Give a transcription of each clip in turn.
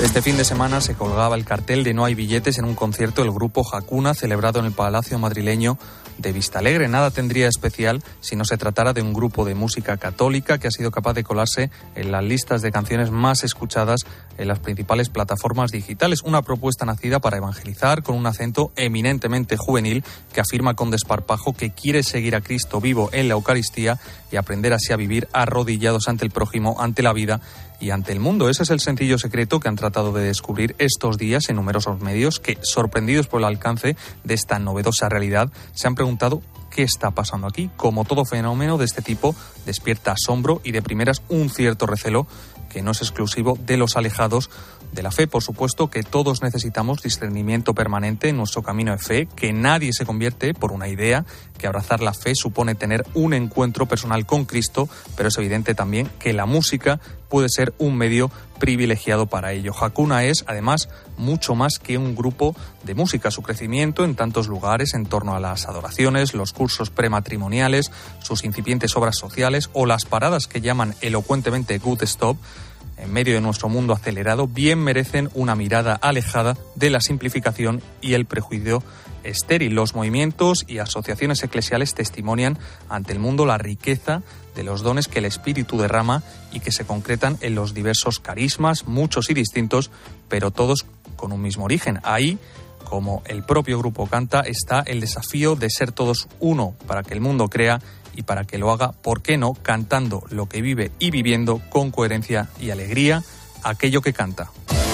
Este fin de semana se colgaba el cartel de No hay billetes en un concierto del grupo Hakuna celebrado en el Palacio madrileño de Vistalegre. Nada tendría especial si no se tratara de un grupo de música católica que ha sido capaz de colarse en las listas de canciones más escuchadas en las principales plataformas digitales. Una propuesta nacida para evangelizar con un acento eminentemente juvenil que afirma con desparpajo que quiere seguir a Cristo vivo en la Eucaristía y aprender así a vivir arrodillados ante el prójimo, ante la vida y ante el mundo. Ese es el sencillo secreto que han tratado de descubrir estos días en numerosos medios que, sorprendidos por el alcance de esta novedosa realidad, se han preguntado qué está pasando aquí. Como todo fenómeno de este tipo, despierta asombro y de primeras un cierto recelo que no es exclusivo de los alejados de la fe. Por supuesto que todos necesitamos discernimiento permanente en nuestro camino de fe, que nadie se convierte por una idea, que abrazar la fe supone tener un encuentro personal con Cristo, pero es evidente también que la música puede ser un medio privilegiado para ello. Hakuna es, además, mucho más que un grupo de música. Su crecimiento en tantos lugares en torno a las adoraciones, los cursos prematrimoniales, sus incipientes obras sociales o las paradas que llaman elocuentemente Good Stop, en medio de nuestro mundo acelerado, bien merecen una mirada alejada de la simplificación y el prejuicio estéril. Los movimientos y asociaciones eclesiales testimonian ante el mundo la riqueza de los dones que el Espíritu derrama y que se concretan en los diversos carismas, muchos y distintos, pero todos con un mismo origen. Ahí, como el propio grupo canta, está el desafío de ser todos uno para que el mundo crea y para que lo haga, ¿por qué no?, cantando lo que vive y viviendo con coherencia y alegría aquello que canta.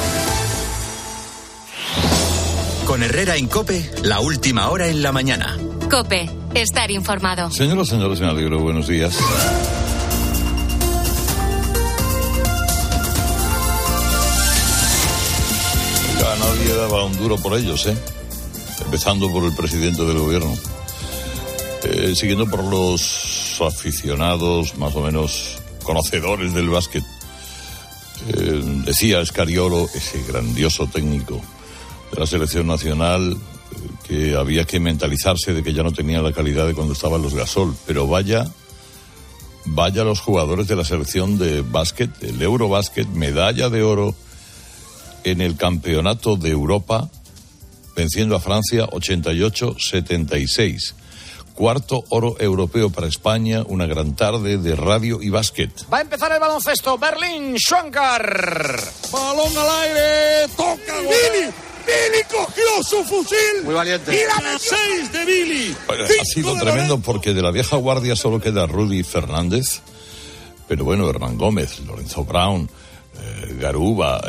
Con Herrera en COPE, la última hora en la mañana. COPE, estar informado. Señoras, señores, me alegro, buenos días. Ya nadie daba un duro por ellos, empezando por el presidente del gobierno. Siguiendo por los aficionados más o menos conocedores del básquet. Decía Scariolo, ese grandioso técnico de la selección nacional, que había que mentalizarse de que ya no tenía la calidad de cuando estaban los Gasol, pero vaya los jugadores de la selección de básquet, el Eurobásquet, medalla de oro en el Campeonato de Europa, venciendo a Francia 88-76. Cuarto oro europeo para España, una gran tarde de radio y básquet. Va a empezar el baloncesto, Berlín, Schwankar. Balón al aire, toca Billy cogió su fusil. Muy valiente. Y la 6 de Billy. Bueno, ha sido tremendo porque de la vieja guardia solo queda Rudy Fernández, pero bueno, Hernán Gómez, Lorenzo Brown, Garuba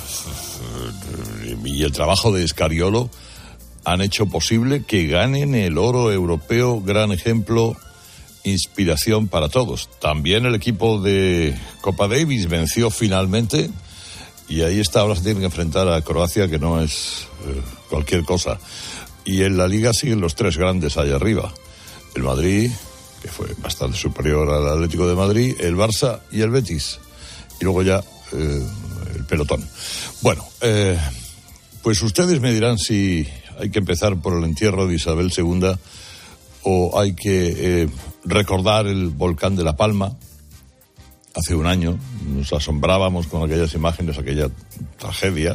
y el trabajo de Scariolo han hecho posible que ganen el oro europeo, gran ejemplo, inspiración para todos. También el equipo de Copa Davis venció finalmente y ahí está, ahora se tiene que enfrentar a Croacia, que no es cualquier cosa. Y en la Liga siguen los tres grandes allá arriba. El Madrid, que fue bastante superior al Atlético de Madrid, el Barça y el Betis. Y luego ya el pelotón. Bueno, pues ustedes me dirán si hay que empezar por el entierro de Isabel II o hay que recordar el volcán de La Palma. Hace un año nos asombrábamos con aquellas imágenes, aquella tragedia.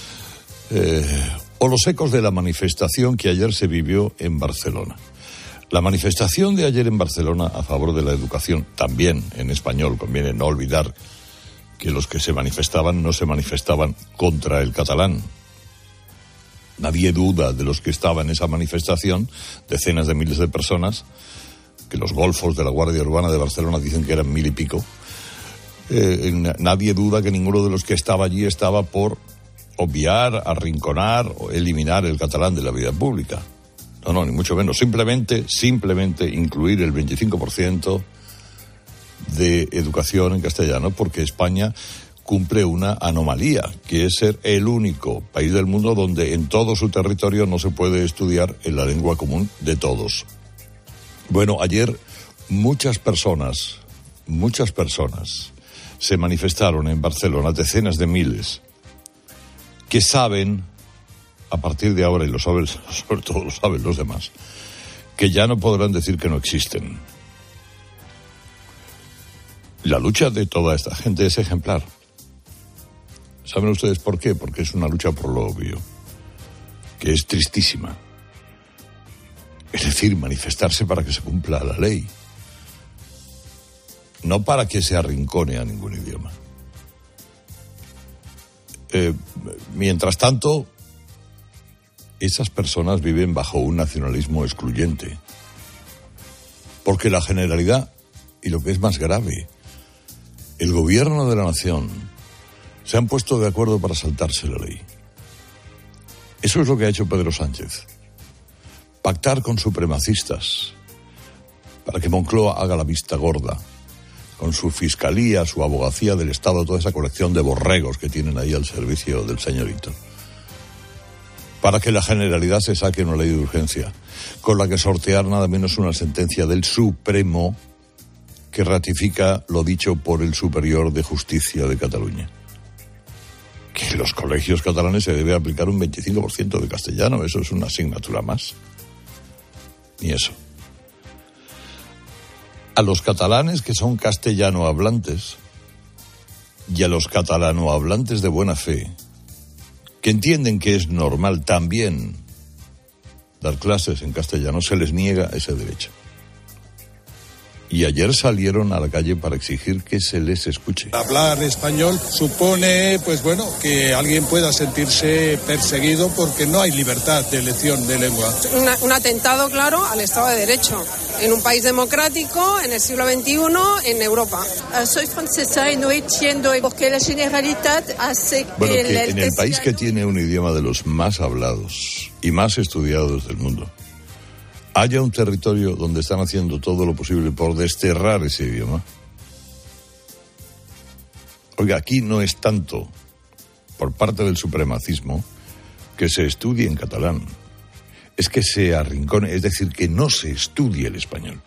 O los ecos de la manifestación que ayer se vivió en Barcelona. La manifestación de ayer en Barcelona a favor de la educación, también en español, conviene no olvidar que los que se manifestaban no se manifestaban contra el catalán. Nadie duda de los que estaban en esa manifestación, decenas de miles de personas, que los golfos de la Guardia Urbana de Barcelona dicen que eran 1000 y pico. Nadie duda que ninguno de los que estaba allí estaba por obviar, arrinconar o eliminar el catalán de la vida pública. No, ni mucho menos. Simplemente incluir el 25% de educación en castellano, porque España cumple una anomalía, que es ser el único país del mundo donde en todo su territorio no se puede estudiar en la lengua común de todos. Bueno, ayer muchas personas se manifestaron en Barcelona, decenas de miles, que saben, a partir de ahora, y lo saben, sobre todo lo saben los demás, que ya no podrán decir que no existen. La lucha de toda esta gente es ejemplar. ¿Saben ustedes por qué? Porque es una lucha por lo obvio, que es tristísima. Es decir, manifestarse para que se cumpla la ley, no para que se arrincone a ningún idioma. Mientras tanto, esas personas viven bajo un nacionalismo excluyente, porque la generalidad, y lo que es más grave, el gobierno de la nación, se han puesto de acuerdo para saltarse la ley. Eso es lo que ha hecho Pedro Sánchez. Pactar con supremacistas para que Moncloa haga la vista gorda, con su fiscalía, su abogacía del Estado, toda esa colección de borregos que tienen ahí al servicio del señorito. Para que la Generalidad se saque una ley de urgencia, con la que sortear nada menos una sentencia del Supremo que ratifica lo dicho por el Superior de Justicia de Cataluña. Que en los colegios catalanes se debe aplicar un 25% de castellano, eso es una asignatura más. Ni eso. A los catalanes que son castellano hablantes y a los catalano hablantes de buena fe, que entienden que es normal también dar clases en castellano, se les niega ese derecho. Y ayer salieron a la calle para exigir que se les escuche. Hablar español supone, que alguien pueda sentirse perseguido porque no hay libertad de elección de lengua. Un atentado, claro, al Estado de Derecho. En un país democrático, en el siglo XXI, en Europa. Soy francesa y no entiendo porque la Generalitat hace que... en el país que tiene un idioma de los más hablados y más estudiados del mundo, haya un territorio donde están haciendo todo lo posible por desterrar ese idioma. Oiga, aquí no es tanto por parte del supremacismo que se estudie en catalán. Es que se arrincone, es decir, que no se estudie el español,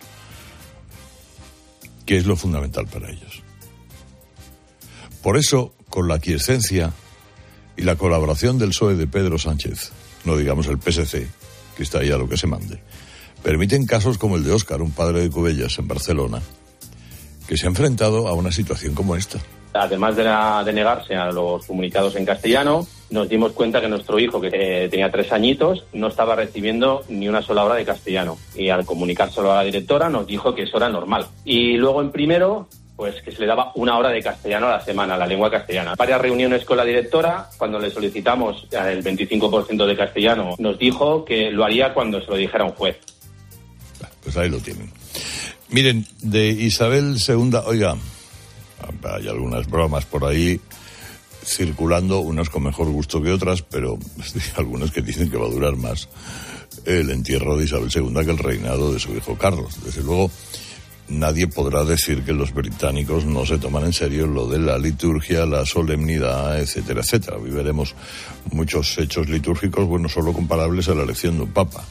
que es lo fundamental para ellos. Por eso, con la aquiescencia y la colaboración del PSOE de Pedro Sánchez, no digamos el PSC, que está ahí a lo que se mande, permiten casos como el de Óscar, un padre de Cubellas en Barcelona, que se ha enfrentado a una situación como esta. Además de negarse a los comunicados en castellano, nos dimos cuenta que nuestro hijo, que tenía 3 añitos, no estaba recibiendo ni una sola hora de castellano. Y al comunicárselo a la directora nos dijo que eso era normal. Y luego en primero, pues que se le daba 1 hora de castellano a la semana, la lengua castellana. Varias reuniones con la directora, cuando le solicitamos el 25% de castellano, nos dijo que lo haría cuando se lo dijera un juez. Pues ahí lo tienen. Miren, de Isabel II, oiga, hay algunas bromas por ahí circulando, unas con mejor gusto que otras, pero algunas que dicen que va a durar más el entierro de Isabel II que el reinado de su hijo Carlos. Desde luego, nadie podrá decir que los británicos no se toman en serio lo de la liturgia, la solemnidad, etcétera, etcétera. Hoy veremos muchos hechos litúrgicos, solo comparables a la elección de un papa.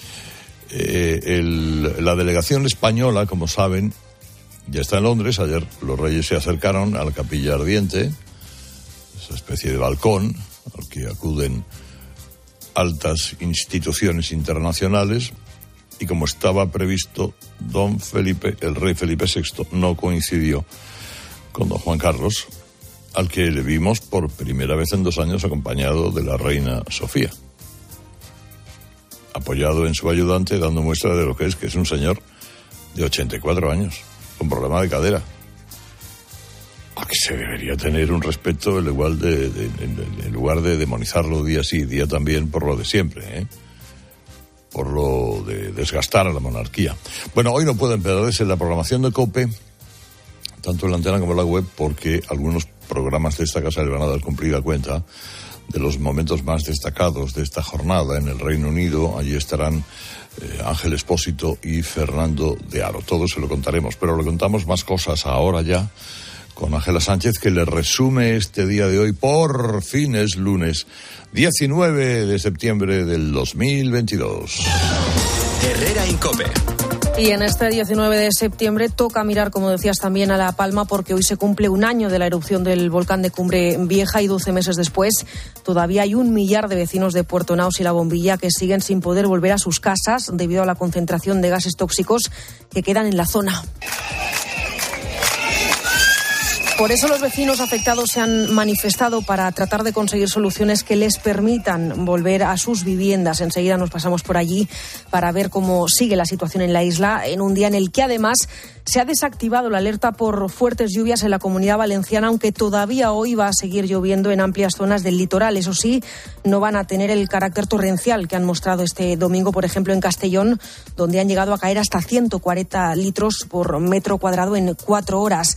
La delegación española, como saben, ya está en Londres. Ayer los reyes se acercaron a la Capilla Ardiente, esa especie de balcón al que acuden altas instituciones internacionales, y como estaba previsto, el rey Felipe VI no coincidió con don Juan Carlos, al que le vimos por primera vez en 2 años acompañado de la reina Sofía, apoyado en su ayudante, dando muestra de lo que es un señor de 84 años, con problema de cadera, a que se debería tener un respeto en lugar de demonizarlo día sí, día también, por lo de siempre, por lo de desgastar a la monarquía. Hoy no pueden perderse la programación de COPE, tanto en la antena como en la web, porque algunos programas de esta casa le van a dar cumplida cuenta de los momentos más destacados de esta jornada en el Reino Unido. Allí estarán Ángel Expósito y Fernando de Aro. Todo se lo contaremos, pero le contamos más cosas ahora ya con Ángela Sánchez, que le resume este día de hoy. Por fin es lunes 19 de septiembre del 2022. Herrera Incope. Y en este 19 de septiembre toca mirar, como decías, también a La Palma, porque hoy se cumple 1 año de la erupción del volcán de Cumbre Vieja, y 12 meses después todavía hay 1 millar de vecinos de Puerto Naos y La Bombilla que siguen sin poder volver a sus casas debido a la concentración de gases tóxicos que quedan en la zona. Por eso los vecinos afectados se han manifestado para tratar de conseguir soluciones que les permitan volver a sus viviendas. Enseguida nos pasamos por allí para ver cómo sigue la situación en la isla, en un día en el que además se ha desactivado la alerta por fuertes lluvias en la Comunidad Valenciana, aunque todavía hoy va a seguir lloviendo en amplias zonas del litoral. Eso sí, no van a tener el carácter torrencial que han mostrado este domingo, por ejemplo, en Castellón, donde han llegado a caer hasta 140 litros por metro cuadrado en 4 horas.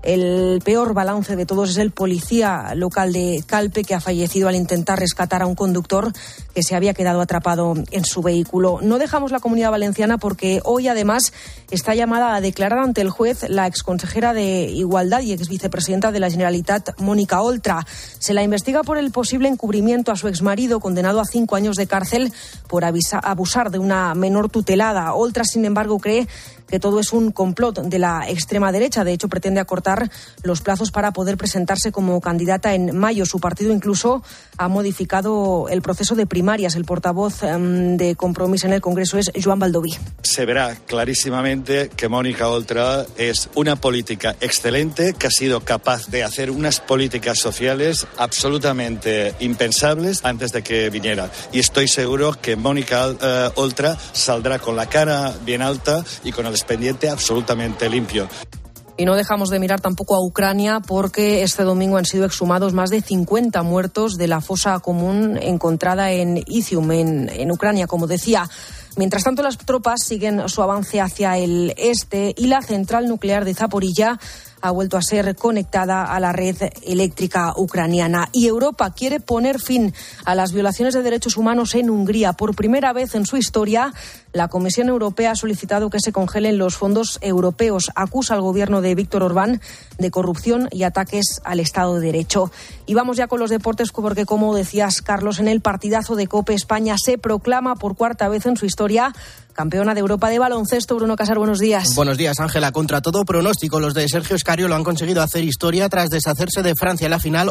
El peor balance de todos es el policía local de Calpe, que ha fallecido al intentar rescatar a un conductor que se había quedado atrapado en su vehículo. No dejamos la Comunidad Valenciana porque hoy además está llamada a declarar ante el juez la exconsejera de Igualdad y exvicepresidenta de la Generalitat, Mónica Oltra. Se la investiga por el posible encubrimiento a su exmarido, condenado a 5 años de cárcel por abusar de una menor tutelada. Oltra, sin embargo, cree que todo es un complot de la extrema derecha. De hecho, pretende acortar los plazos para poder presentarse como candidata en mayo. Su partido incluso ha modificado el proceso de primarias. El portavoz de Compromís en el Congreso es Joan Baldoví. Se verá clarísimamente que Mónica Oltra es una política excelente, que ha sido capaz de hacer unas políticas sociales absolutamente impensables antes de que viniera. Y estoy seguro que Mónica Oltra saldrá con la cara bien alta y con el expediente absolutamente limpio. Y no dejamos de mirar tampoco a Ucrania, porque este domingo han sido exhumados más de 50 muertos de la fosa común encontrada en Izium, en Ucrania, como decía. Mientras tanto, las tropas siguen su avance hacia el este y la central nuclear de Zaporilla ha vuelto a ser conectada a la red eléctrica ucraniana. Y Europa quiere poner fin a las violaciones de derechos humanos en Hungría. Por primera vez en su historia, la Comisión Europea ha solicitado que se congelen los fondos europeos. Acusa al gobierno de Víctor Orbán de corrupción y ataques al Estado de Derecho. Y vamos ya con los deportes, porque, como decías, Carlos, en el partidazo de COPE, España se proclama por 4ª vez en su historia campeona de Europa de baloncesto. Bruno Casar, buenos días. Buenos días, Ángela. Contra todo pronóstico, los de Sergio Escariolo han conseguido hacer historia tras deshacerse de Francia en la final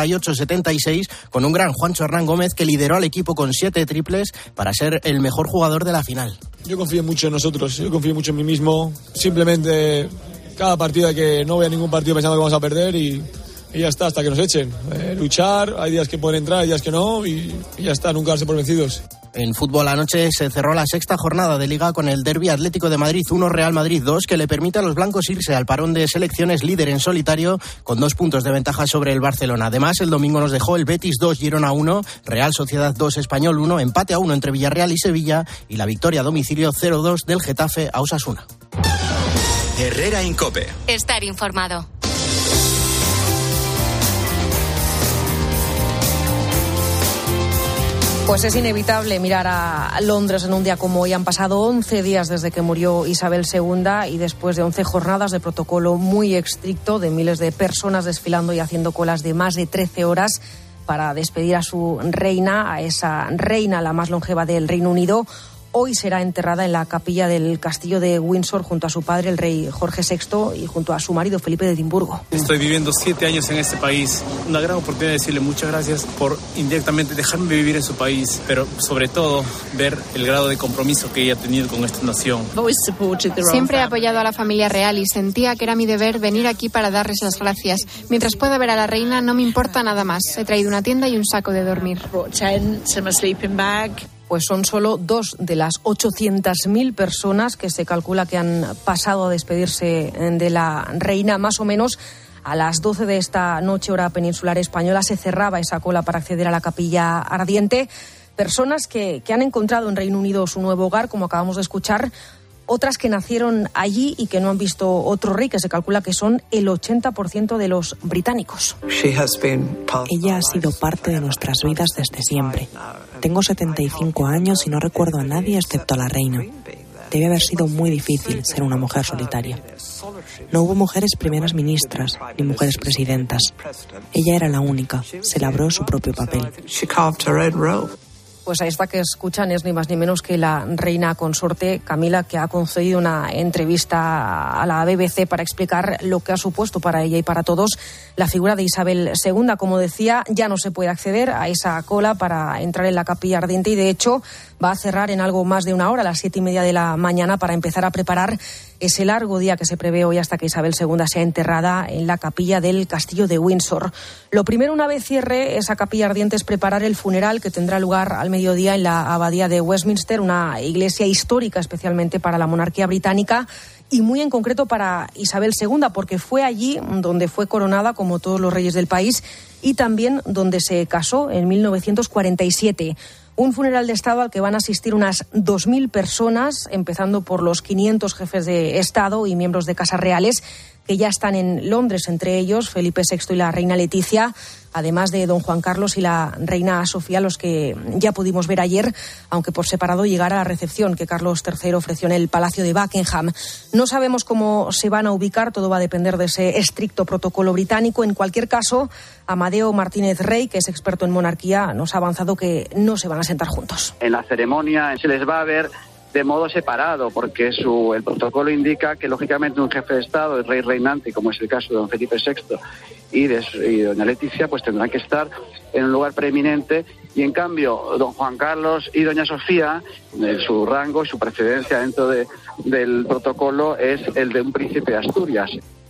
88-76 con un gran Juancho Hernán Gómez, que lideró al equipo con 7 triples para ser el mejor jugador de la final. Yo confío mucho en nosotros, yo confío mucho en mí mismo. Simplemente cada partido hay que no voy a ningún partido pensando que vamos a perder y ya está, hasta que nos echen. Luchar, hay días que pueden entrar, hay días que no y ya está, nunca darse por vencidos. En fútbol, anoche se cerró la 6ª jornada de Liga con el Derbi Atlético de Madrid 1, Real Madrid 2, que le permite a los blancos irse al parón de selecciones líder en solitario con 2 puntos de ventaja sobre el Barcelona. Además, el domingo nos dejó el Betis 2, Girona 1, Real Sociedad 2, Español 1, empate a 1 entre Villarreal y Sevilla y la victoria a domicilio 0-2 del Getafe a Osasuna. Herrera en COPE. Estar informado. Pues es inevitable mirar a Londres en un día como hoy. Han pasado 11 días desde que murió Isabel II y después de 11 jornadas de protocolo muy estricto, de miles de personas desfilando y haciendo colas de más de 13 horas para despedir a su reina, a esa reina, la más longeva del Reino Unido. Hoy será enterrada en la capilla del castillo de Windsor junto a su padre, el rey Jorge VI, y junto a su marido, Felipe de Edimburgo. Estoy viviendo 7 años en este país. Una gran oportunidad de decirle muchas gracias por indirectamente dejarme vivir en su país, pero sobre todo ver el grado de compromiso que ella ha tenido con esta nación. Siempre he apoyado a la familia real y sentía que era mi deber venir aquí para darles las gracias. Mientras pueda ver a la reina, no me importa nada más. He traído una tienda y un saco de dormir. Pues son solo 2 de las 800.000 personas que se calcula que han pasado a despedirse de la reina. Más o menos a las 12 de esta noche, hora peninsular española, se cerraba esa cola para acceder a la capilla ardiente. Personas que han encontrado en Reino Unido su nuevo hogar, como acabamos de escuchar. Otras que nacieron allí y que no han visto otro rey, que se calcula que son el 80% de los británicos. Ella ha sido parte de nuestras vidas desde siempre. Tengo 75 años y no recuerdo a nadie excepto a la reina. Debe haber sido muy difícil ser una mujer solitaria. No hubo mujeres primeras ministras ni mujeres presidentas. Ella era la única. Se labró su propio papel. Pues a esta que escuchan es ni más ni menos que la reina consorte Camila, que ha concedido una entrevista a la BBC para explicar lo que ha supuesto para ella y para todos la figura de Isabel II. Como decía, ya no se puede acceder a esa cola para entrar en la capilla ardiente y, de hecho, va a cerrar en algo más de una hora, a las 7:30 de la mañana, para empezar a preparar ese largo día que se prevé hoy hasta que Isabel II sea enterrada en la capilla del Castillo de Windsor. Lo primero, una vez cierre esa capilla ardiente, es preparar el funeral que tendrá lugar al mediodía en la Abadía de Westminster, una iglesia histórica especialmente para la monarquía británica y muy en concreto para Isabel II, porque fue allí donde fue coronada como todos los reyes del país y también donde se casó en 1947. Un funeral de Estado al que van a asistir unas 2.000 personas, empezando por los 500 jefes de Estado y miembros de casas reales que ya están en Londres, entre ellos Felipe VI y la reina Leticia, además de don Juan Carlos y la reina Sofía, los que ya pudimos ver ayer, aunque por separado, llegar a la recepción que Carlos III ofreció en el Palacio de Buckingham. No sabemos cómo se van a ubicar, todo va a depender de ese estricto protocolo británico. En cualquier caso, Amadeo Martínez Rey, que es experto en monarquía, nos ha avanzado que no se van a sentar juntos. En la ceremonia se les va a ver de modo separado, porque el protocolo indica que, lógicamente, un jefe de Estado, el rey reinante, como es el caso de don Felipe VI y doña Leticia, pues tendrán que estar en un lugar preeminente, y en cambio don Juan Carlos y doña Sofía, su rango y su precedencia dentro del protocolo es el de un príncipe de Asturias.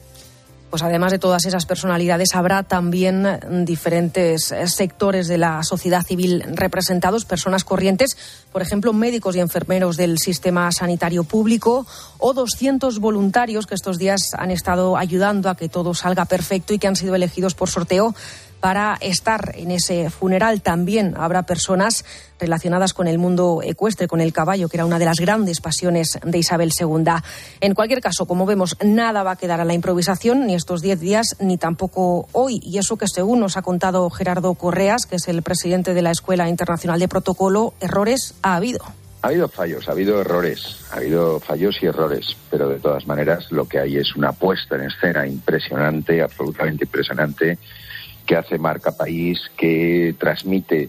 Pues además de todas esas personalidades, habrá también diferentes sectores de la sociedad civil representados, personas corrientes, por ejemplo, médicos y enfermeros del sistema sanitario público, o 200 voluntarios que estos días han estado ayudando a que todo salga perfecto y que han sido elegidos por sorteo para estar en ese funeral. También habrá personas relacionadas con el mundo ecuestre, con el caballo, que era una de las grandes pasiones de Isabel II. En cualquier caso, como vemos, nada va a quedar a la improvisación, ni estos 10 días, ni tampoco hoy. Y eso que, según nos ha contado Gerardo Correas, que es el presidente de la Escuela Internacional de Protocolo, errores ha habido. Ha habido fallos, ha habido errores, ha habido fallos y errores, pero de todas maneras lo que hay es una puesta en escena impresionante, absolutamente impresionante, que hace marca país, que transmite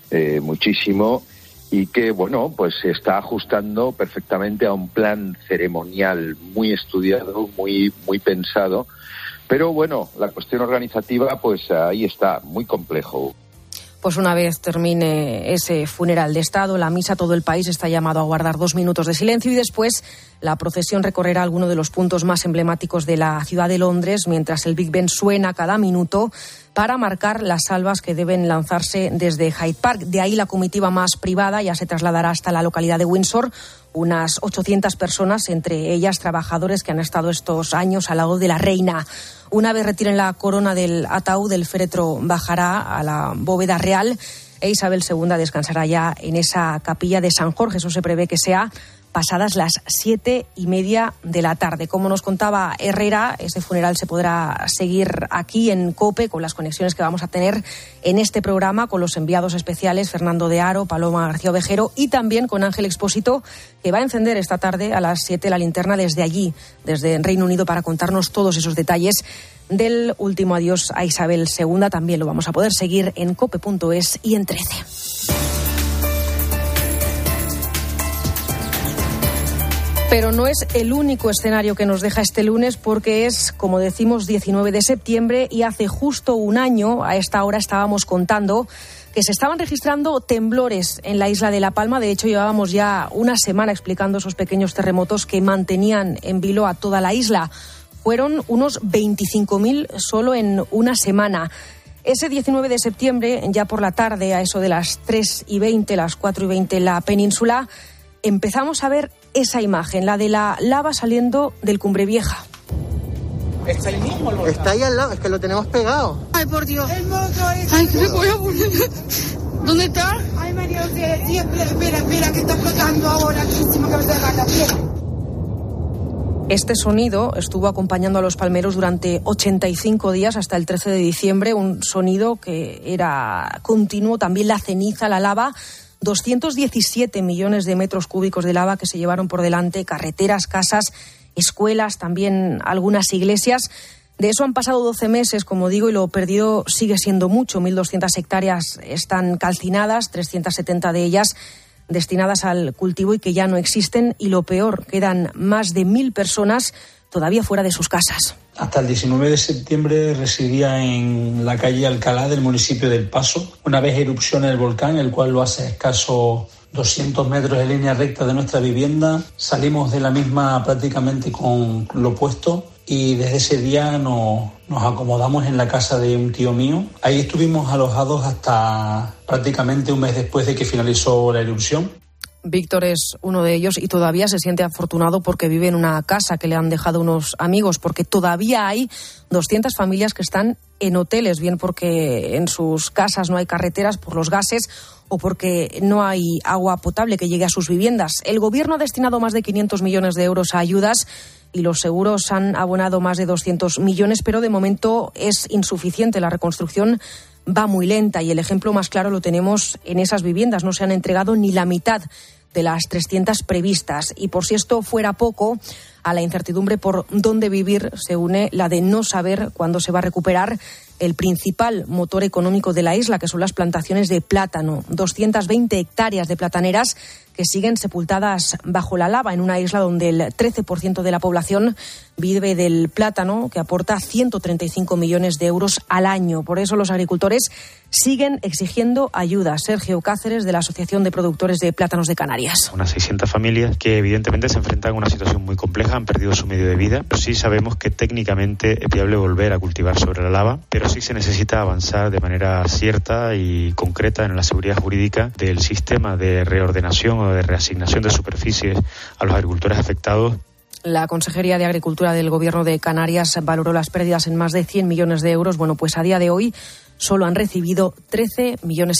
muchísimo y que, bueno, pues se está ajustando perfectamente a un plan ceremonial muy estudiado, muy pensado, pero bueno, la cuestión organizativa, pues ahí está, muy complejo. Pues una vez termine ese funeral de Estado, la misa, todo el país está llamado a guardar 2 minutos de silencio y después la procesión recorrerá alguno de los puntos más emblemáticos de la ciudad de Londres, mientras el Big Ben suena cada minuto para marcar las salvas que deben lanzarse desde Hyde Park. De ahí la comitiva más privada ya se trasladará hasta la localidad de Windsor, unas 800 personas, entre ellas trabajadores que han estado estos años al lado de la reina. Una vez retiren la corona del ataúd, el féretro bajará a la bóveda real e Isabel II descansará ya en esa capilla de San Jorge. Eso se prevé que sea pasadas las 7:30 de la tarde. Como nos contaba Herrera, ese funeral se podrá seguir aquí en COPE con las conexiones que vamos a tener en este programa con los enviados especiales Fernando de Haro, Paloma García Ovejero y también con Ángel Expósito, que va a encender esta tarde a las 7 la linterna desde allí, desde Reino Unido, para contarnos todos esos detalles del último adiós a Isabel II. También lo vamos a poder seguir en cope.es y en 13. Pero no es el único escenario que nos deja este lunes, porque es, como decimos, 19 de septiembre y hace justo un año, a esta hora estábamos contando que se estaban registrando temblores en la isla de La Palma. De hecho, llevábamos ya una semana explicando esos pequeños terremotos que mantenían en vilo a toda la isla. Fueron unos 25.000 solo en una semana. Ese 19 de septiembre, ya por la tarde, a eso de las 3:20, las 4:20 en la península, empezamos a ver esa imagen, la de la lava saliendo del Cumbre Vieja. Está ahí mismo, Lola. Está ahí al lado, es que lo tenemos pegado. Ay, por Dios. Ay, que me voy a poner. ¿Dónde está? Ay, María, espera, que está explotando ahora. Muchísimo que me da la piel. Este sonido estuvo acompañando a los palmeros durante 85 días hasta el 13 de diciembre, un sonido que era continuo, también la ceniza, la lava. 217 millones de metros cúbicos de lava que se llevaron por delante, carreteras, casas, escuelas, también algunas iglesias. De eso han pasado 12 meses, como digo, y lo perdido sigue siendo mucho. 1.200 hectáreas están calcinadas, 370 de ellas destinadas al cultivo y que ya no existen. Y lo peor, quedan más de 1.000 personas todavía fuera de sus casas. Hasta el 19 de septiembre residía en la calle Alcalá del municipio del Paso. Una vez erupciona el volcán, el cual lo hace a escasos 200 metros de línea recta de nuestra vivienda. Salimos de la misma prácticamente con lo puesto y desde ese día nos acomodamos en la casa de un tío mío. Ahí estuvimos alojados hasta prácticamente un mes después de que finalizó la erupción. Víctor es uno de ellos y todavía se siente afortunado porque vive en una casa que le han dejado unos amigos, porque todavía hay 200 familias que están en hoteles, bien porque en sus casas no hay carreteras por los gases o porque no hay agua potable que llegue a sus viviendas. El Gobierno ha destinado más de 500 millones de euros a ayudas y los seguros han abonado más de 200 millones, pero de momento es insuficiente. La reconstrucción va muy lenta y el ejemplo más claro lo tenemos en esas viviendas. No se han entregado ni la mitad de las 300 previstas. Y por si esto fuera poco, a la incertidumbre por dónde vivir se une la de no saber cuándo se va a recuperar el principal motor económico de la isla, que son las plantaciones de plátano. 220 hectáreas de plataneras que siguen sepultadas bajo la lava en una isla donde el 13% de la población vive del plátano, que aporta 135 millones de euros al año. Por eso los agricultores siguen exigiendo ayuda. Sergio Cáceres, de la Asociación de Productores de Plátanos de Canarias. Unas 600 familias que evidentemente se enfrentan a una situación muy compleja, han perdido su medio de vida. Pero sí sabemos que técnicamente es viable volver a cultivar sobre la lava, pero sí se necesita avanzar de manera cierta y concreta en la seguridad jurídica del sistema de reordenación o de reasignación de superficies a los agricultores afectados. La Consejería de Agricultura del Gobierno de Canarias valoró las pérdidas en más de 100 millones de euros. Bueno, pues a día de hoy solo han recibido 13,5 millones.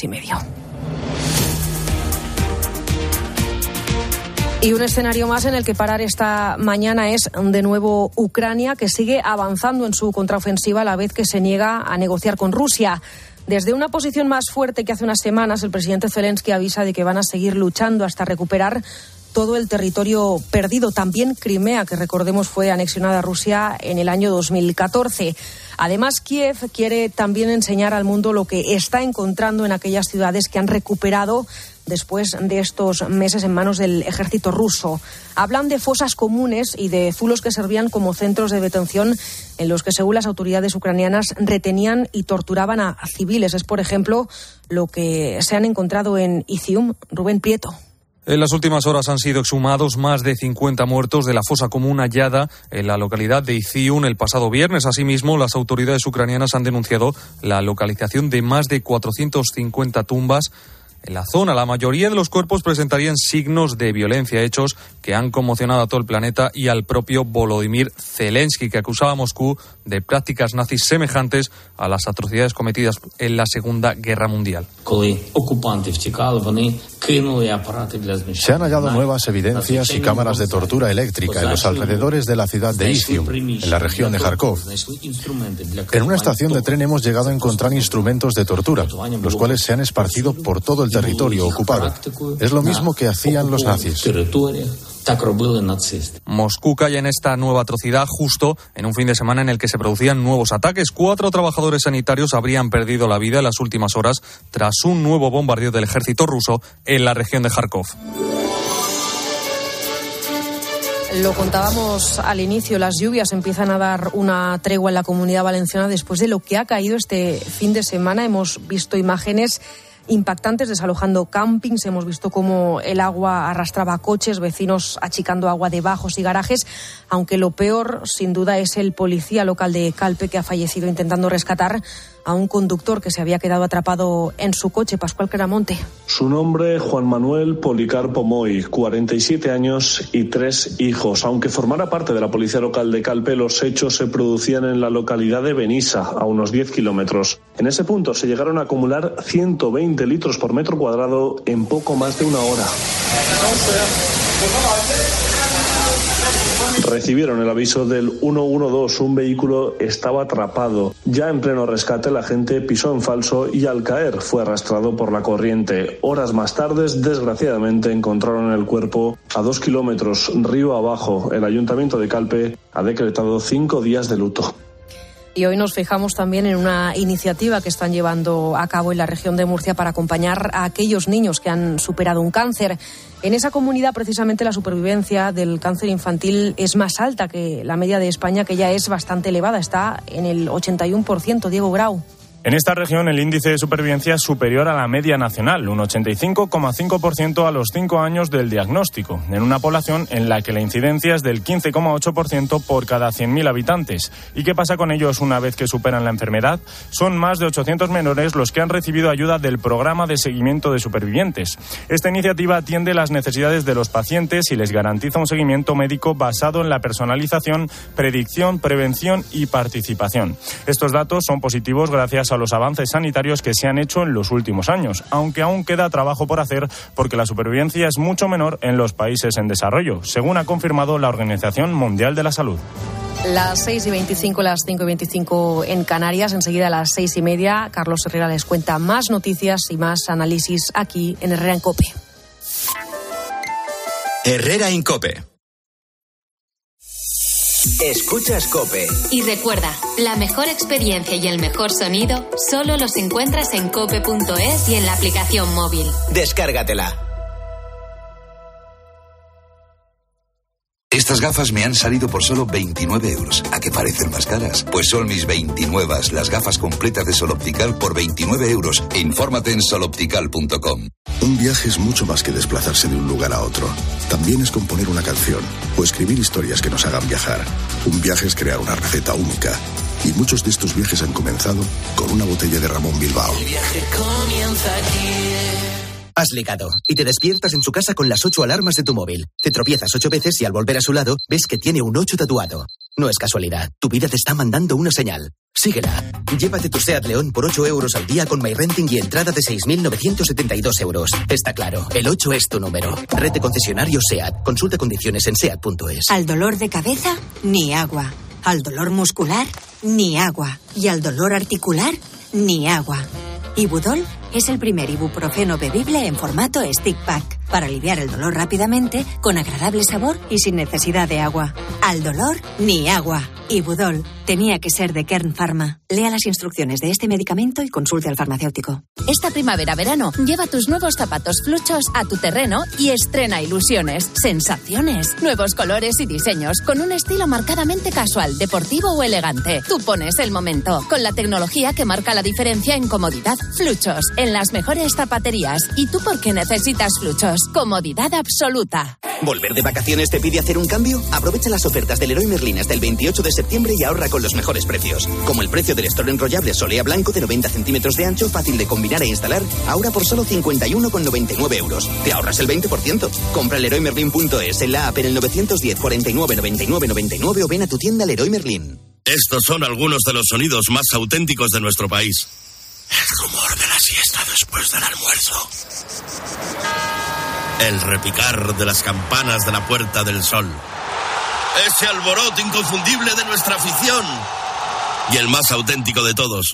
Y un escenario más en el que parar esta mañana es de nuevo Ucrania, que sigue avanzando en su contraofensiva a la vez que se niega a negociar con Rusia. Desde una posición más fuerte que hace unas semanas, el presidente Zelensky avisa de que van a seguir luchando hasta recuperar todo el territorio perdido, también Crimea, que recordemos fue anexionada a Rusia en el año 2014. Además, Kiev quiere también enseñar al mundo lo que está encontrando en aquellas ciudades que han recuperado después de estos meses en manos del ejército ruso. Hablan de fosas comunes y de zulos que servían como centros de detención en los que, según las autoridades ucranianas, retenían y torturaban a civiles. Es, por ejemplo, lo que se han encontrado en Izium. Rubén Prieto. En las últimas horas han sido exhumados más de 50 muertos de la fosa común hallada en la localidad de Izium el pasado viernes. Asimismo, las autoridades ucranianas han denunciado la localización de más de 450 tumbas en la zona. La mayoría de los cuerpos presentarían signos de violencia, hechos que han conmocionado a todo el planeta y al propio Volodymyr Zelensky, que acusaba a Moscú de prácticas nazis semejantes a las atrocidades cometidas en la Segunda Guerra Mundial. Se han hallado nuevas evidencias y cámaras de tortura eléctrica en los alrededores de la ciudad de Izium, en la región de Kharkov. En una estación de tren hemos llegado a encontrar instrumentos de tortura, los cuales se han esparcido por todo el territorio ocupado. Es lo mismo que hacían los nazis. Moscú calla en esta nueva atrocidad justo en un fin de semana en el que se producían nuevos ataques. 4 trabajadores sanitarios habrían perdido la vida en las últimas horas tras un nuevo bombardeo del ejército ruso en la región de Kharkov. Lo contábamos al inicio, las lluvias empiezan a dar una tregua en la Comunidad Valenciana después de lo que ha caído este fin de semana. Hemos visto imágenes impactantes desalojando campings, hemos visto cómo el agua arrastraba coches, vecinos achicando agua de bajos y garajes, aunque lo peor sin duda es el policía local de Calpe, que ha fallecido intentando rescatar a un conductor que se había quedado atrapado en su coche. Pascual Queramonte. Su nombre, Juan Manuel Policarpo Moy, 47 años y 3 hijos. Aunque formara parte de la policía local de Calpe, los hechos se producían en la localidad de Benissa, a unos 10 kilómetros. En ese punto se llegaron a acumular 120 litros por metro cuadrado en poco más de una hora. Recibieron el aviso del 112, un vehículo estaba atrapado. Ya en pleno rescate, la gente pisó en falso y al caer fue arrastrado por la corriente. Horas más tarde, desgraciadamente, encontraron el cuerpo a 2 kilómetros río abajo. El Ayuntamiento de Calpe ha decretado 5 días de luto. Y hoy nos fijamos también en una iniciativa que están llevando a cabo en la región de Murcia para acompañar a aquellos niños que han superado un cáncer. En esa comunidad, precisamente, la supervivencia del cáncer infantil es más alta que la media de España, que ya es bastante elevada. Está en el 81%. Diego Grau. En esta región el índice de supervivencia es superior a la media nacional, un 85,5% a los 5 años del diagnóstico, en una población en la que la incidencia es del 15,8% por cada 100.000 habitantes. ¿Y qué pasa con ellos una vez que superan la enfermedad? Son más de 800 menores los que han recibido ayuda del programa de seguimiento de supervivientes. Esta iniciativa atiende las necesidades de los pacientes y les garantiza un seguimiento médico basado en la personalización, predicción, prevención y participación. Estos datos son positivos gracias a los avances sanitarios que se han hecho en los últimos años, aunque aún queda trabajo por hacer porque la supervivencia es mucho menor en los países en desarrollo, según ha confirmado la Organización Mundial de la Salud. Las 6:25, las 5:25 en Canarias. Enseguida a las 6:30, Carlos Herrera les cuenta más noticias y más análisis aquí en Herrera en COPE. Herrera en COPE. Escuchas COPE. Y recuerda, la mejor experiencia y el mejor sonido solo los encuentras en cope.es y en la aplicación móvil. Descárgatela. Estas gafas me han salido por solo 29 euros. ¿A qué parecen más caras? Pues son mis 29, las gafas completas de Sol Optical por 29 euros. Infórmate en soloptical.com. Un viaje es mucho más que desplazarse de un lugar a otro. También es componer una canción o escribir historias que nos hagan viajar. Un viaje es crear una receta única. Y muchos de estos viajes han comenzado con una botella de Ramón Bilbao. El viaje comienza aquí. Has ligado y te despiertas en su casa con las 8 alarmas de tu móvil. Te tropiezas 8 veces y al volver a su lado ves que tiene un 8 tatuado. No es casualidad, tu vida te está mandando una señal. Síguela. Llévate tu SEAT León por 8 euros al día con MyRenting y entrada de 6.972 euros. Está claro, el 8 es tu número. Red de concesionarios SEAT. Consulta condiciones en SEAT.es. Al dolor de cabeza, ni agua. Al dolor muscular, ni agua. Y al dolor articular, ni agua. Ibudol es el primer ibuprofeno bebible en formato stick pack para aliviar el dolor rápidamente, con agradable sabor y sin necesidad de agua. Al dolor, ni agua. Ibudol tenía que ser de Kern Pharma. Lea las instrucciones de este medicamento y consulte al farmacéutico. Esta primavera-verano, lleva tus nuevos zapatos Fluchos a tu terreno y estrena ilusiones, sensaciones, nuevos colores y diseños, con un estilo marcadamente casual, deportivo o elegante. Tú pones el momento, con la tecnología que marca la diferencia en comodidad. Fluchos, en las mejores zapaterías. ¿Y tú por qué necesitas Fluchos? Comodidad absoluta. ¿Volver de vacaciones te pide hacer un cambio? Aprovecha las ofertas del Leroy Merlin hasta el 28 de septiembre y ahorra con los mejores precios. Como el precio del store enrollable Solea Blanco de 90 centímetros de ancho, fácil de combinar e instalar, ahora por solo 51,99 euros. Te ahorras el 20%. Compra leroymerlin.es, en la app en el 910 49 99 99 o ven a tu tienda Leroy Merlin. Estos son algunos de los sonidos más auténticos de nuestro país. El rumor de la siesta después del almuerzo. El repicar de las campanas de la Puerta del Sol. Ese alboroto inconfundible de nuestra afición. Y el más auténtico de todos.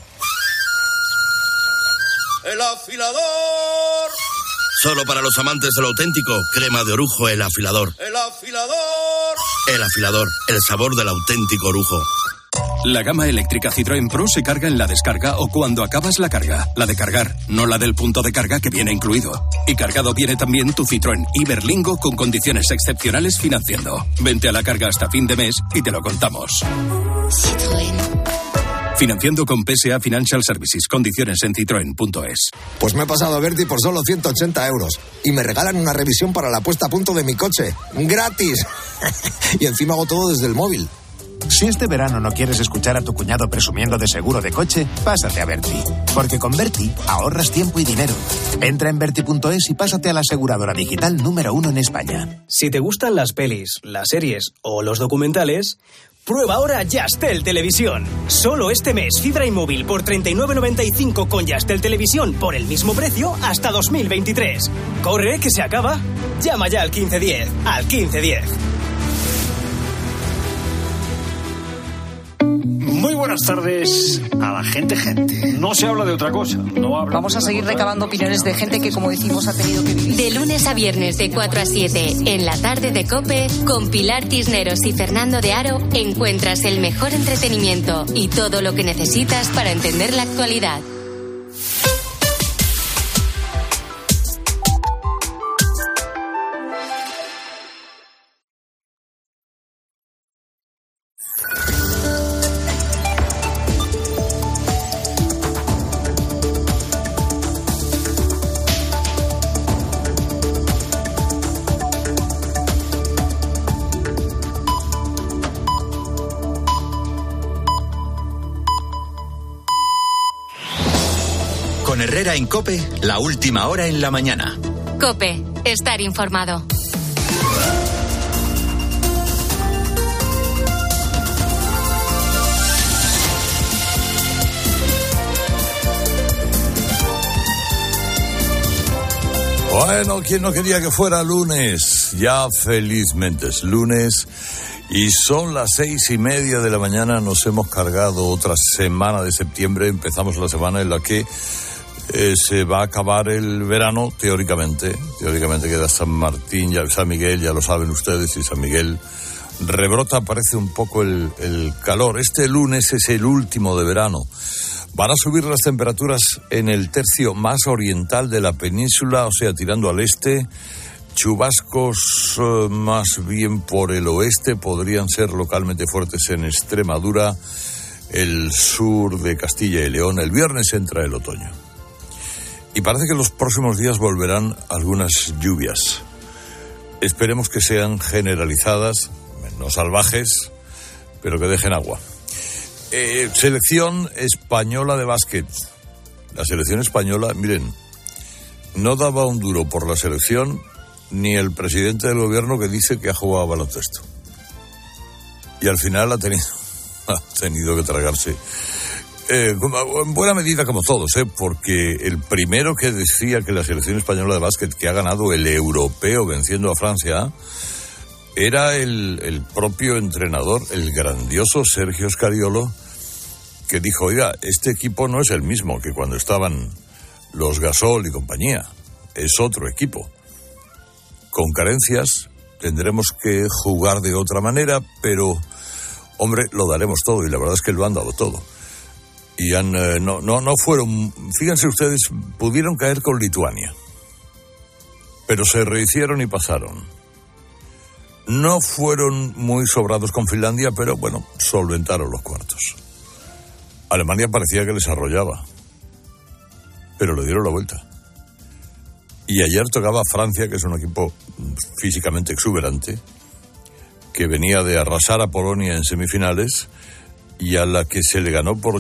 ¡El afilador! Solo para los amantes de lo auténtico, crema de orujo El Afilador. ¡El afilador! El Afilador, el sabor del auténtico orujo. La gama eléctrica Citroën Pro se carga en la descarga o cuando acabas la carga. La de cargar, no la del punto de carga que viene incluido. Y cargado viene también tu Citroën Iberlingo con condiciones excepcionales financiando. Vente a la carga hasta fin de mes y te lo contamos. Citroën. Financiando con PSA Financial Services. Condiciones en citroen.es. Pues me he pasado a Berti por solo 180 euros. Y me regalan una revisión para la puesta a punto de mi coche. ¡Gratis! Y encima hago todo desde el móvil. Si este verano no quieres escuchar a tu cuñado presumiendo de seguro de coche, pásate a Berti. Porque con Berti ahorras tiempo y dinero. Entra en Berti.es y pásate a la aseguradora digital número 1 en España. Si te gustan las pelis, las series o los documentales, prueba ahora Yastel Televisión. Solo este mes, fibra y móvil por 39,95 con Yastel Televisión por el mismo precio hasta 2023. ¡Corre, que se acaba! Llama ya al 1510. Al 1510. Muy buenas tardes a la gente. No se habla de otra cosa. Vamos a seguir recabando opiniones de gente que, como decimos, ha tenido que vivir. De lunes a viernes de 4 a 7 en la tarde de COPE, con Pilar Cisneros y Fernando de Aro, encuentras el mejor entretenimiento y todo lo que necesitas para entender la actualidad. Con Herrera en COPE, la última hora en la mañana. COPE, estar informado. Bueno, ¿quién no quería que fuera lunes? Ya felizmente es lunes y son las 6:30 de la mañana. Nos hemos cargado otra semana de septiembre. Empezamos la semana en la que se va a acabar el verano, teóricamente queda San Martín, ya San Miguel, ya lo saben ustedes, y San Miguel rebrota, parece un poco el calor. Este lunes es el último de verano. Van a subir las temperaturas en el tercio más oriental de la península, o sea, tirando al este. Chubascos más bien por el oeste, podrían ser localmente fuertes en Extremadura, el sur de Castilla y León. El viernes entra el otoño. Y parece que los próximos días volverán algunas lluvias. Esperemos que sean generalizadas, no salvajes, pero que dejen agua. Selección española de básquet. La selección española, miren, no daba un duro por la selección ni el presidente del gobierno, que dice que ha jugado a baloncesto. Y al final ha tenido que tragarse. En buena medida como todos, porque el primero que decía que la selección española de básquet, que ha ganado el europeo venciendo a Francia, era el propio entrenador, el grandioso Sergio Scariolo, que dijo: oiga, este equipo no es el mismo que cuando estaban los Gasol y compañía, es otro equipo. Con carencias, tendremos que jugar de otra manera, pero, hombre, lo daremos todo, y la verdad es que lo han dado todo. Y no fueron, fíjense ustedes, pudieron caer con Lituania, pero se rehicieron y pasaron. No fueron muy sobrados con Finlandia, pero bueno, solventaron los cuartos. Alemania parecía que les arrollaba, pero le dieron la vuelta. Y ayer tocaba Francia, que es un equipo físicamente exuberante, que venía de arrasar a Polonia en semifinales y a la que se le ganó por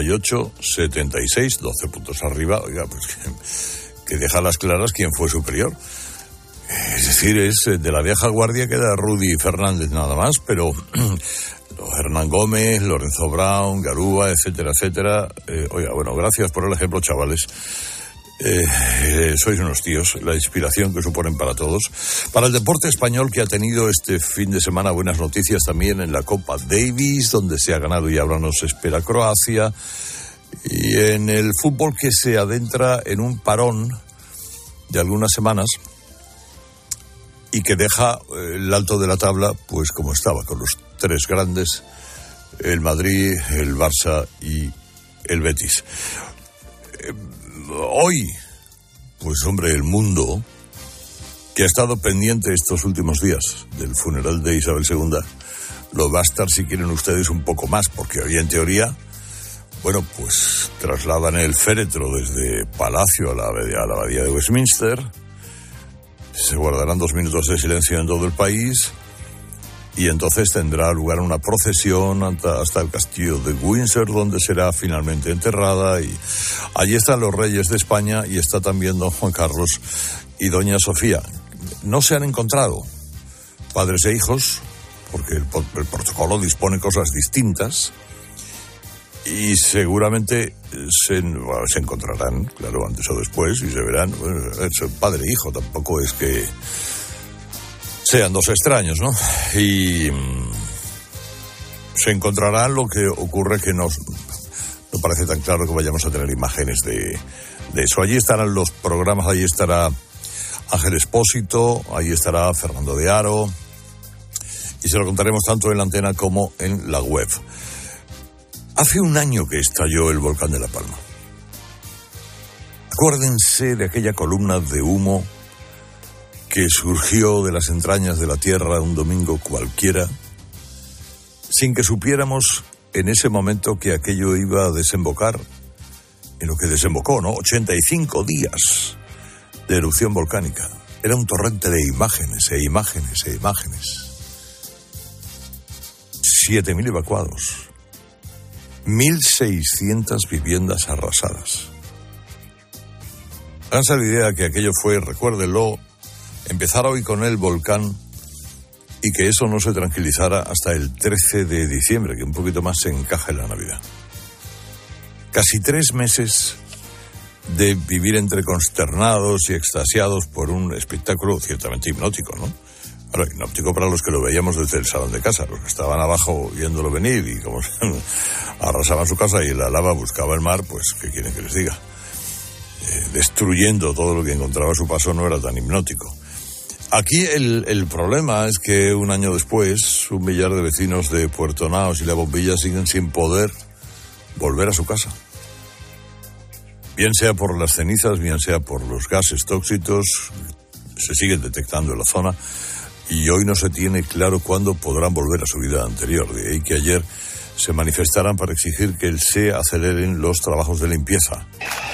88-76, 12 puntos arriba. Oiga, pues que deja las claras quién fue superior. Es decir, es de la vieja guardia, queda Rudy Fernández nada más, pero Hernán Gómez, Lorenzo Brown, Garúa, etcétera, etcétera. Oiga, bueno, gracias por el ejemplo, chavales. Sois unos tíos, la inspiración que suponen para todos. Para el deporte español, que ha tenido este fin de semana buenas noticias también en la Copa Davis, donde se ha ganado y ahora nos espera Croacia, y en el fútbol, que se adentra en un parón de algunas semanas y que deja el alto de la tabla pues como estaba, con los tres grandes, el Madrid, el Barça y el Betis. Hoy, pues hombre, el mundo, que ha estado pendiente estos últimos días del funeral de Isabel II, lo va a estar, si quieren ustedes, un poco más, porque hoy en teoría, bueno, pues trasladan el féretro desde Palacio a la abadía de Westminster, se guardarán 2 minutos de silencio en todo el país, y entonces tendrá lugar una procesión hasta el castillo de Windsor, donde será finalmente enterrada, y allí están los reyes de España y está también don Juan Carlos y doña Sofía. No se han encontrado padres e hijos, porque el protocolo dispone cosas distintas, y seguramente se encontrarán, claro, antes o después, y se verán. Bueno, padre e hijo, tampoco es que sean dos extraños, ¿no? Y se encontrará lo que ocurre que no parece tan claro que vayamos a tener imágenes de eso. Allí estarán los programas, allí estará Ángel Expósito, allí estará Fernando de Aro, y se lo contaremos tanto en la antena como en la web. Hace un año que estalló el volcán de La Palma. Acuérdense de aquella columna de humo que surgió de las entrañas de la tierra un domingo cualquiera, sin que supiéramos en ese momento que aquello iba a desembocar en lo que desembocó, ¿no? 85 días de erupción volcánica. Era un torrente de imágenes e imágenes e imágenes. 7.000 evacuados. 1.600 viviendas arrasadas. Háganse la idea que aquello fue, recuérdenlo, empezar hoy con el volcán y que eso no se tranquilizara hasta el 13 de diciembre, que un poquito más se encaja en la Navidad. Casi 3 meses de vivir entre consternados y extasiados por un espectáculo ciertamente hipnótico, ¿no? Ahora, hipnótico para los que lo veíamos desde el salón de casa, los que estaban abajo viéndolo venir y como arrasaban su casa y la lava buscaba el mar, pues, ¿qué quieren que les diga? Destruyendo todo lo que encontraba a su paso no era tan hipnótico. Aquí el problema es que un año después, 1 millar de vecinos de Puerto Naos y La Bombilla siguen sin poder volver a su casa. Bien sea por las cenizas, bien sea por los gases tóxicos, se siguen detectando en la zona y hoy no se tiene claro cuándo podrán volver a su vida anterior. De ahí que ayer se manifestaran para exigir que se aceleren los trabajos de limpieza.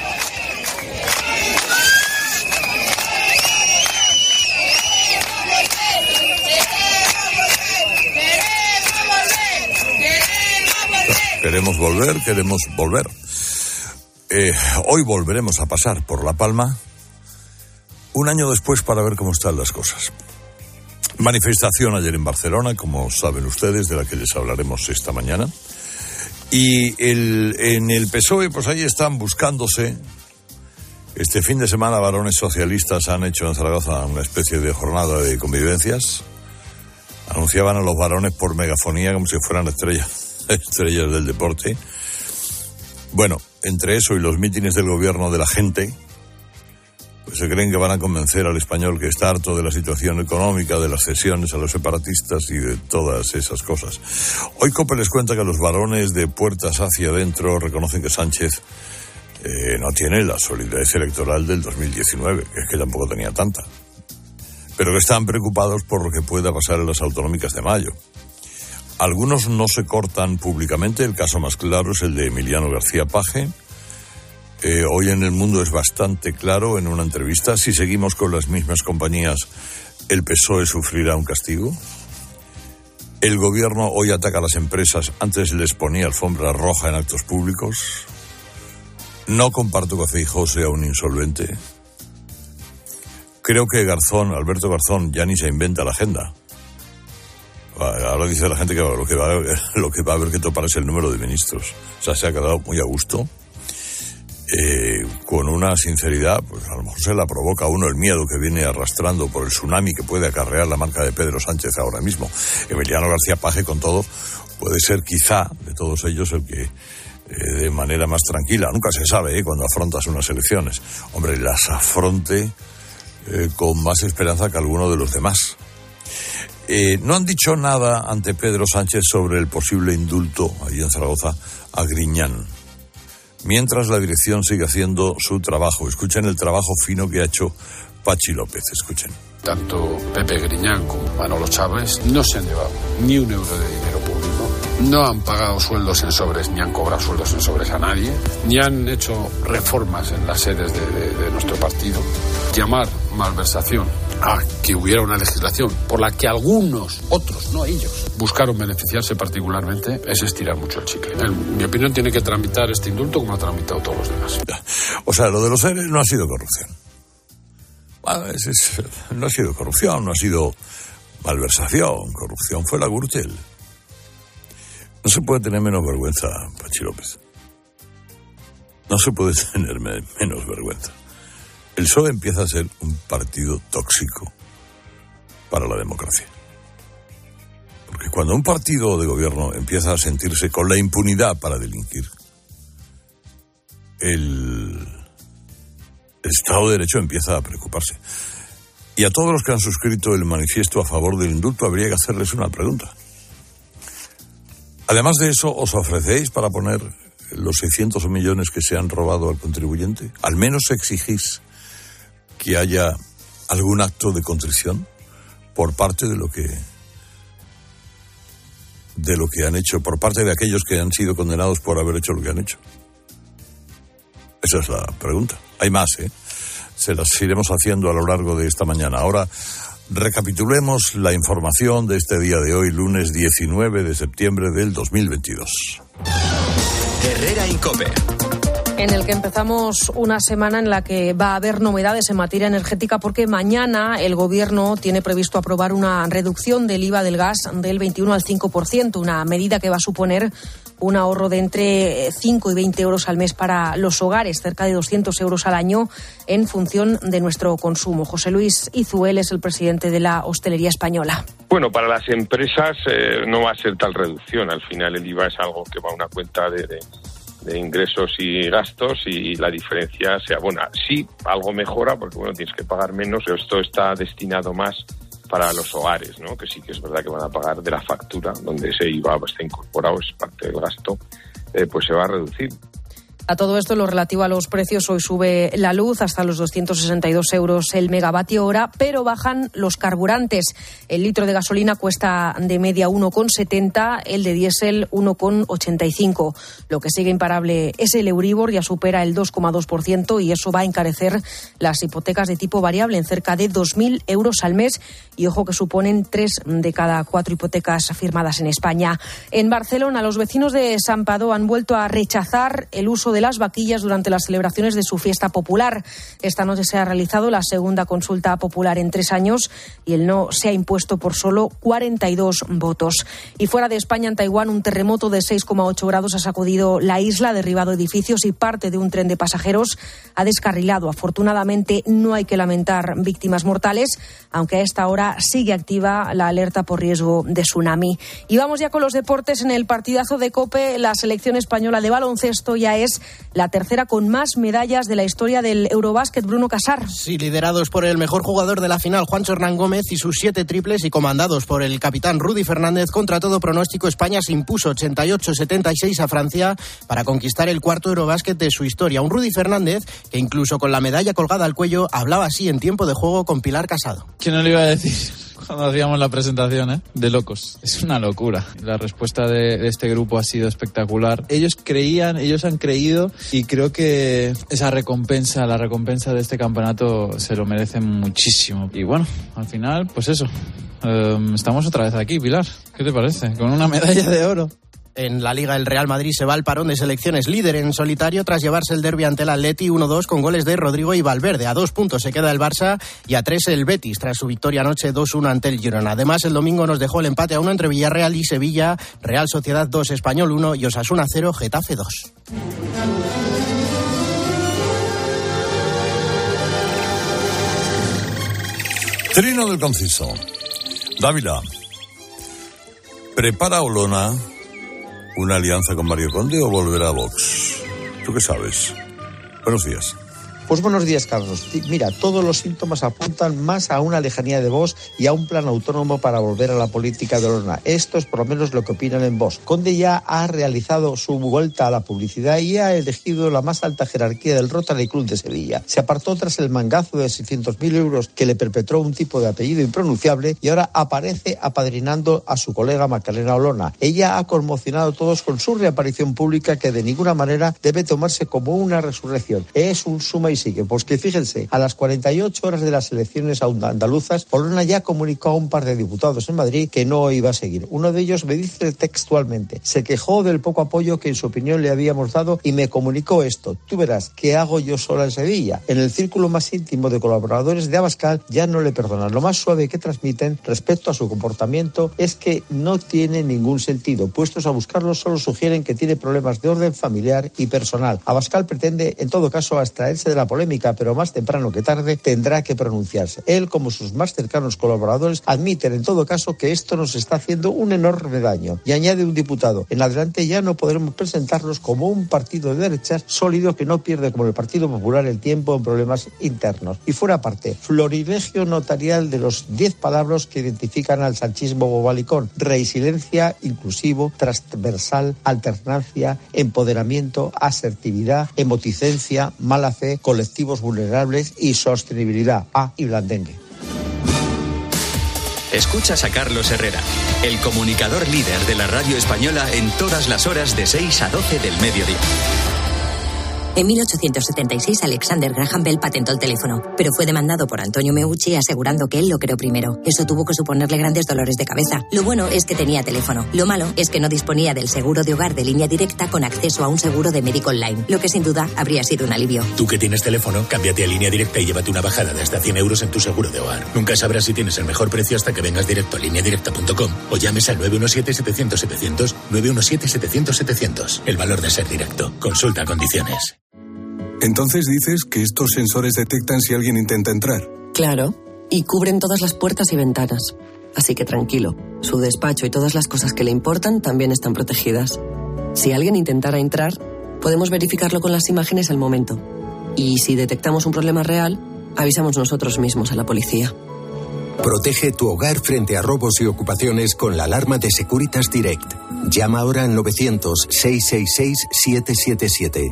Queremos volver. Hoy volveremos a pasar por La Palma un año después para ver cómo están las cosas. Manifestación ayer en Barcelona, como saben ustedes, de la que les hablaremos esta mañana. Y en el PSOE, pues ahí están buscándose. Este fin de semana varones socialistas han hecho en Zaragoza una especie de jornada de convivencias. Anunciaban a los varones por megafonía como si fueran estrellas del deporte. Bueno, entre eso y los mítines del gobierno de la gente, pues se creen que van a convencer al español que está harto de la situación económica, de las cesiones a los separatistas y de todas esas cosas. Hoy COPE les cuenta que los varones de puertas hacia adentro reconocen que Sánchez no tiene la solidez electoral del 2019, que es que tampoco tenía tanta, pero que están preocupados por lo que pueda pasar en las autonómicas de mayo. Algunos no se cortan públicamente, el caso más claro es el de Emiliano García Paje. Hoy en El Mundo es bastante claro en una entrevista, si seguimos con las mismas compañías, el PSOE sufrirá un castigo. El gobierno hoy ataca a las empresas, antes les ponía alfombra roja en actos públicos. No comparto que Feijóo sea un insolvente. Creo que Alberto Garzón, ya ni se inventa la agenda. Ahora dice la gente que lo que va a haber que topar es el número de ministros. O sea, se ha quedado muy a gusto. Con una sinceridad, pues a lo mejor se la provoca a uno el miedo que viene arrastrando por el tsunami que puede acarrear la marca de Pedro Sánchez ahora mismo. Emiliano García Paje, con todo, puede ser quizá de todos ellos el que de manera más tranquila, nunca se sabe cuando afrontas unas elecciones, hombre, las afronte con más esperanza que alguno de los demás. No han dicho nada ante Pedro Sánchez sobre el posible indulto allí en Zaragoza a Griñán. Mientras la dirección sigue haciendo su trabajo. Escuchen el trabajo fino que ha hecho Pachi López. Escuchen. Tanto Pepe Griñán como Manolo Chávez no se han llevado ni un euro de dinero público. No han pagado sueldos en sobres, ni han cobrado sueldos en sobres a nadie, ni han hecho reformas en las sedes de nuestro partido. Llamar malversación a que hubiera una legislación por la que algunos, otros, no ellos, buscaron beneficiarse particularmente, es estirar mucho el chicle. En mi opinión, tiene que tramitar este indulto como ha tramitado todos los demás. O sea, lo de los seres no ha sido corrupción. No ha sido corrupción, no ha sido malversación. Corrupción fue la Gürtel. No se puede tener menos vergüenza, Pachi López. No se puede tener menos vergüenza. El PSOE empieza a ser un partido tóxico para la democracia. Porque cuando un partido de gobierno empieza a sentirse con la impunidad para delinquir, el Estado de Derecho empieza a preocuparse. Y a todos los que han suscrito el manifiesto a favor del indulto habría que hacerles una pregunta. Además de eso, ¿os ofrecéis para poner los 600 millones que se han robado al contribuyente? ¿Al menos exigís que haya algún acto de contrición por parte de lo que han hecho, por parte de aquellos que han sido condenados por haber hecho lo que han hecho? Esa es la pregunta. Hay más, se las iremos haciendo a lo largo de esta mañana. Ahora recapitulemos la información de este día de hoy, lunes 19 de septiembre del 2022. Herrera Incope. En el que empezamos una semana en la que va a haber novedades en materia energética, porque mañana el Gobierno tiene previsto aprobar una reducción del IVA del gas del 21 al 5%, una medida que va a suponer un ahorro de entre 5 y 20 euros al mes para los hogares, cerca de 200 euros al año en función de nuestro consumo. José Luis Izuel es el presidente de la hostelería española. Bueno, para las empresas no va a ser tal reducción. Al final el IVA es algo que va a una cuenta de ingresos y gastos, y la diferencia se abona. Sí, algo mejora porque tienes que pagar menos, pero esto está destinado más para los hogares, ¿no? Que sí que es verdad que van a pagar de la factura, donde ese IVA está incorporado, es parte del gasto, pues se va a reducir. A todo esto, lo relativo a los precios, hoy sube la luz hasta los 262 euros el megavatio hora, pero bajan los carburantes. El litro de gasolina cuesta de media 1,70, el de diésel 1,85. Lo que sigue imparable es el Euribor, ya supera el 2,2%, y eso va a encarecer las hipotecas de tipo variable en cerca de 2.000 euros al mes. Y ojo que suponen 3 de cada 4 hipotecas firmadas en España. En Barcelona, los vecinos de Santpedor han vuelto a rechazar el uso de las vaquillas durante las celebraciones de su fiesta popular. Esta noche se ha realizado la segunda consulta popular en 3 años y el no se ha impuesto por solo 42 votos. Y fuera de España, en Taiwán, un terremoto de 6,8 grados ha sacudido la isla, derribado edificios y parte de un tren de pasajeros ha descarrilado. Afortunadamente no hay que lamentar víctimas mortales, aunque a esta hora sigue activa la alerta por riesgo de tsunami. Y vamos ya con los deportes. En el partidazo de COPE, la selección española de baloncesto ya es la tercera con más medallas de la historia del Eurobásquet. Bruno Casar. Sí, liderados por el mejor jugador de la final, Juancho Hernán Gómez, y sus 7 triples, y comandados por el capitán Rudy Fernández, contra todo pronóstico, España se impuso 88-76 a Francia para conquistar el cuarto Eurobásquet de su historia. Un Rudy Fernández que, incluso con la medalla colgada al cuello, hablaba así en tiempo de juego con Pilar Casado. ¿Quién no le iba a decir cuando hacíamos la presentación, de locos? Es una locura. La respuesta de este grupo ha sido espectacular. Ellos han creído, y creo que esa recompensa, la recompensa de este campeonato, se lo merecen muchísimo. Y bueno, al final, pues eso. Estamos otra vez aquí, Pilar. ¿Qué te parece? Con una medalla de oro. En la Liga, el Real Madrid se va al parón de selecciones, líder en solitario tras llevarse el derbi ante el Atleti 1-2 con goles de Rodrigo y Valverde. A 2 puntos se queda el Barça y a 3 el Betis tras su victoria anoche 2-1 ante el Girona. Además, el domingo nos dejó el empate a 1 entre Villarreal y Sevilla, Real Sociedad 2, Español 1 y Osasuna 0, Getafe 2. Trino del Conciso. Dávila. ¿Prepara Olona una alianza con Mario Conde o volverá a Vox? ¿Tú qué sabes? Buenos días. Pues buenos días, Carlos. Mira, todos los síntomas apuntan más a una lejanía de Vox y a un plan autónomo para volver a la política de Olona. Esto es por lo menos lo que opinan en Vox. Conde ya ha realizado su vuelta a la publicidad y ha elegido la más alta jerarquía del Rotary Club de Sevilla. Se apartó tras el mangazo de 600.000 euros que le perpetró un tipo de apellido impronunciable y ahora aparece apadrinando a su colega Macarena Olona. Ella ha conmocionado a todos con su reaparición pública, que de ninguna manera debe tomarse como una resurrección. Es un suma y sigue. Pues que fíjense, a las 48 horas de las elecciones andaluzas, Olona ya comunicó a un par de diputados en Madrid que no iba a seguir. Uno de ellos me dice textualmente: se quejó del poco apoyo que en su opinión le habíamos dado y me comunicó esto: tú verás, ¿qué hago yo sola en Sevilla? En el círculo más íntimo de colaboradores de Abascal ya no le perdonan. Lo más suave que transmiten respecto a su comportamiento es que no tiene ningún sentido. Puestos a buscarlo, solo sugieren que tiene problemas de orden familiar y personal. Abascal pretende, en todo caso, abstraerse de la polémica, pero más temprano que tarde tendrá que pronunciarse. Él, como sus más cercanos colaboradores, admiten en todo caso que esto nos está haciendo un enorme daño. Y añade un diputado: en adelante ya no podremos presentarnos como un partido de derechas sólido que no pierde, como el Partido Popular, el tiempo en problemas internos. Y fuera parte, florilegio notarial de los 10 palabras que identifican al sanchismo bobalicón: resiliencia, inclusivo, transversal, alternancia, empoderamiento, asertividad, emoticencia, mala fe, colectivos vulnerables y sostenibilidad. Y blandengue. Escuchas a Carlos Herrera, el comunicador líder de la radio española en todas las horas de 6 a 12 del mediodía. En 1876, Alexander Graham Bell patentó el teléfono, pero fue demandado por Antonio Meucci asegurando que él lo creó primero. Eso tuvo que suponerle grandes dolores de cabeza. Lo bueno es que tenía teléfono. Lo malo es que no disponía del seguro de hogar de línea directa con acceso a un seguro de médico online, lo que sin duda habría sido un alivio. Tú que tienes teléfono, cámbiate a línea directa y llévate una bajada de hasta 100 euros en tu seguro de hogar. Nunca sabrás si tienes el mejor precio hasta que vengas directo a lineadirecta.com o llames al 917-700-700, 917-700-700. El valor de ser directo. Consulta condiciones. Entonces dices que estos sensores detectan si alguien intenta entrar. Claro, y cubren todas las puertas y ventanas. Así que tranquilo, su despacho y todas las cosas que le importan también están protegidas. Si alguien intentara entrar, podemos verificarlo con las imágenes al momento. Y si detectamos un problema real, avisamos nosotros mismos a la policía. Protege tu hogar frente a robos y ocupaciones con la alarma de Securitas Direct. Llama ahora al 900-666-777.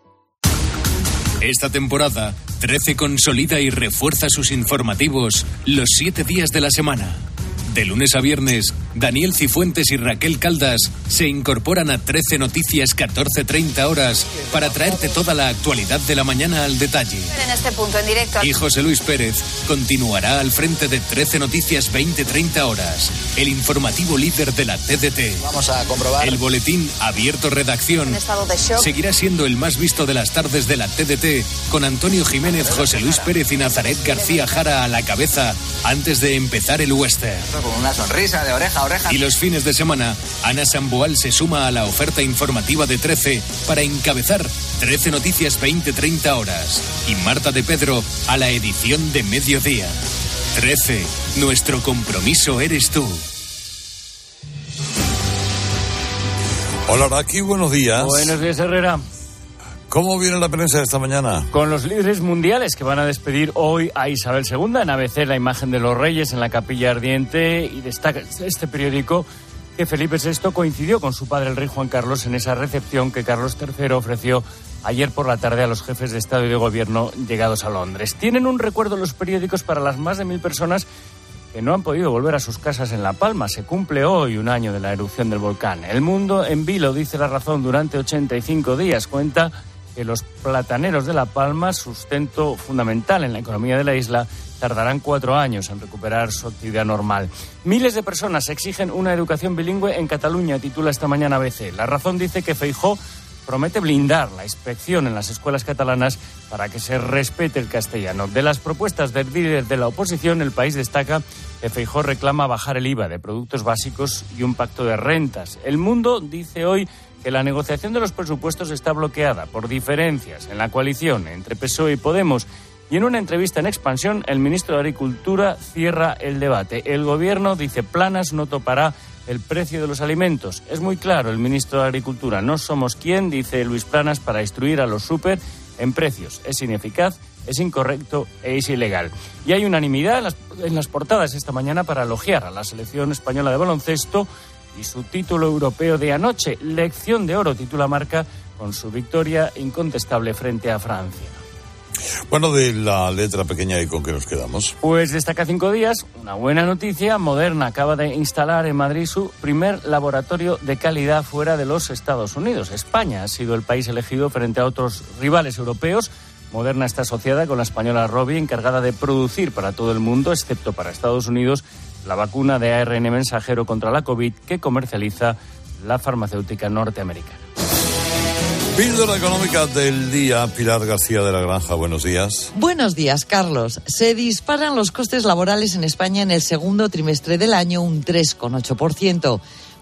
Esta temporada, 13 consolida y refuerza sus informativos los 7 días de la semana. De lunes a viernes, Daniel Cifuentes y Raquel Caldas se incorporan a 13 Noticias 14:30 horas para traerte toda la actualidad de la mañana al detalle. En este punto, en directo. Y José Luis Pérez continuará al frente de 13 Noticias 20:30 horas, el informativo líder de la TDT. Vamos a comprobar. El boletín Abierto Redacción En estado de shock. seguirá siendo el más visto de las tardes de la TDT, con Antonio Jiménez, José Luis Pérez y Nazaret García Jara a la cabeza antes de empezar el western. Con una sonrisa de oreja a oreja. Y los fines de semana, Ana Samboal se suma a la oferta informativa de 13 para encabezar 13 Noticias 20:30 horas. Y Marta de Pedro a la edición de mediodía. 13. Nuestro compromiso eres tú. Hola, Araki, buenos días. Buenos días, Herrera. ¿Cómo viene la prensa esta mañana? Con los líderes mundiales que van a despedir hoy a Isabel II. En ABC, la imagen de los reyes en la Capilla Ardiente. Y destaca este periódico que Felipe VI coincidió con su padre, el rey Juan Carlos, en esa recepción que Carlos III ofreció ayer por la tarde a los jefes de Estado y de Gobierno llegados a Londres. Tienen un recuerdo los periódicos para las más de 1.000 personas que no han podido volver a sus casas en La Palma. Se cumple hoy un año de la erupción del volcán. El mundo en vilo, dice La Razón, durante 85 días. Cuenta que los plataneros de La Palma, sustento fundamental en la economía de la isla, tardarán 4 años en recuperar su actividad normal. Miles de personas exigen una educación bilingüe en Cataluña, titula esta mañana ABC. La Razón dice que Feijóo promete blindar la inspección en las escuelas catalanas para que se respete el castellano. De las propuestas del líder de la oposición, El País destaca que Feijóo reclama bajar el IVA de productos básicos y un pacto de rentas. El Mundo dice hoy que la negociación de los presupuestos está bloqueada por diferencias en la coalición entre PSOE y Podemos. Y en una entrevista en Expansión, el ministro de Agricultura cierra el debate. El Gobierno, dice Planas, no topará el precio de los alimentos. Es muy claro el ministro de Agricultura. No somos quien, dice Luis Planas, para instruir a los súper en precios. Es ineficaz, es incorrecto e es ilegal. Y hay unanimidad en las portadas esta mañana para elogiar a la selección española de baloncesto y su título europeo de anoche. Lección de oro, titula Marca, con su victoria incontestable frente a Francia. Bueno, de la letra pequeña, ¿y con qué nos quedamos? Pues destaca 5 días, una buena noticia. Moderna acaba de instalar en Madrid su primer laboratorio de calidad fuera de los Estados Unidos. España ha sido el país elegido frente a otros rivales europeos. Moderna está asociada con la española Rovi, encargada de producir para todo el mundo, excepto para Estados Unidos, la vacuna de ARN mensajero contra la COVID que comercializa la farmacéutica norteamericana. Píldora económica del día, Pilar García de la Granja, buenos días. Buenos días, Carlos. Se disparan los costes laborales en España en el segundo trimestre del año un 3,8%.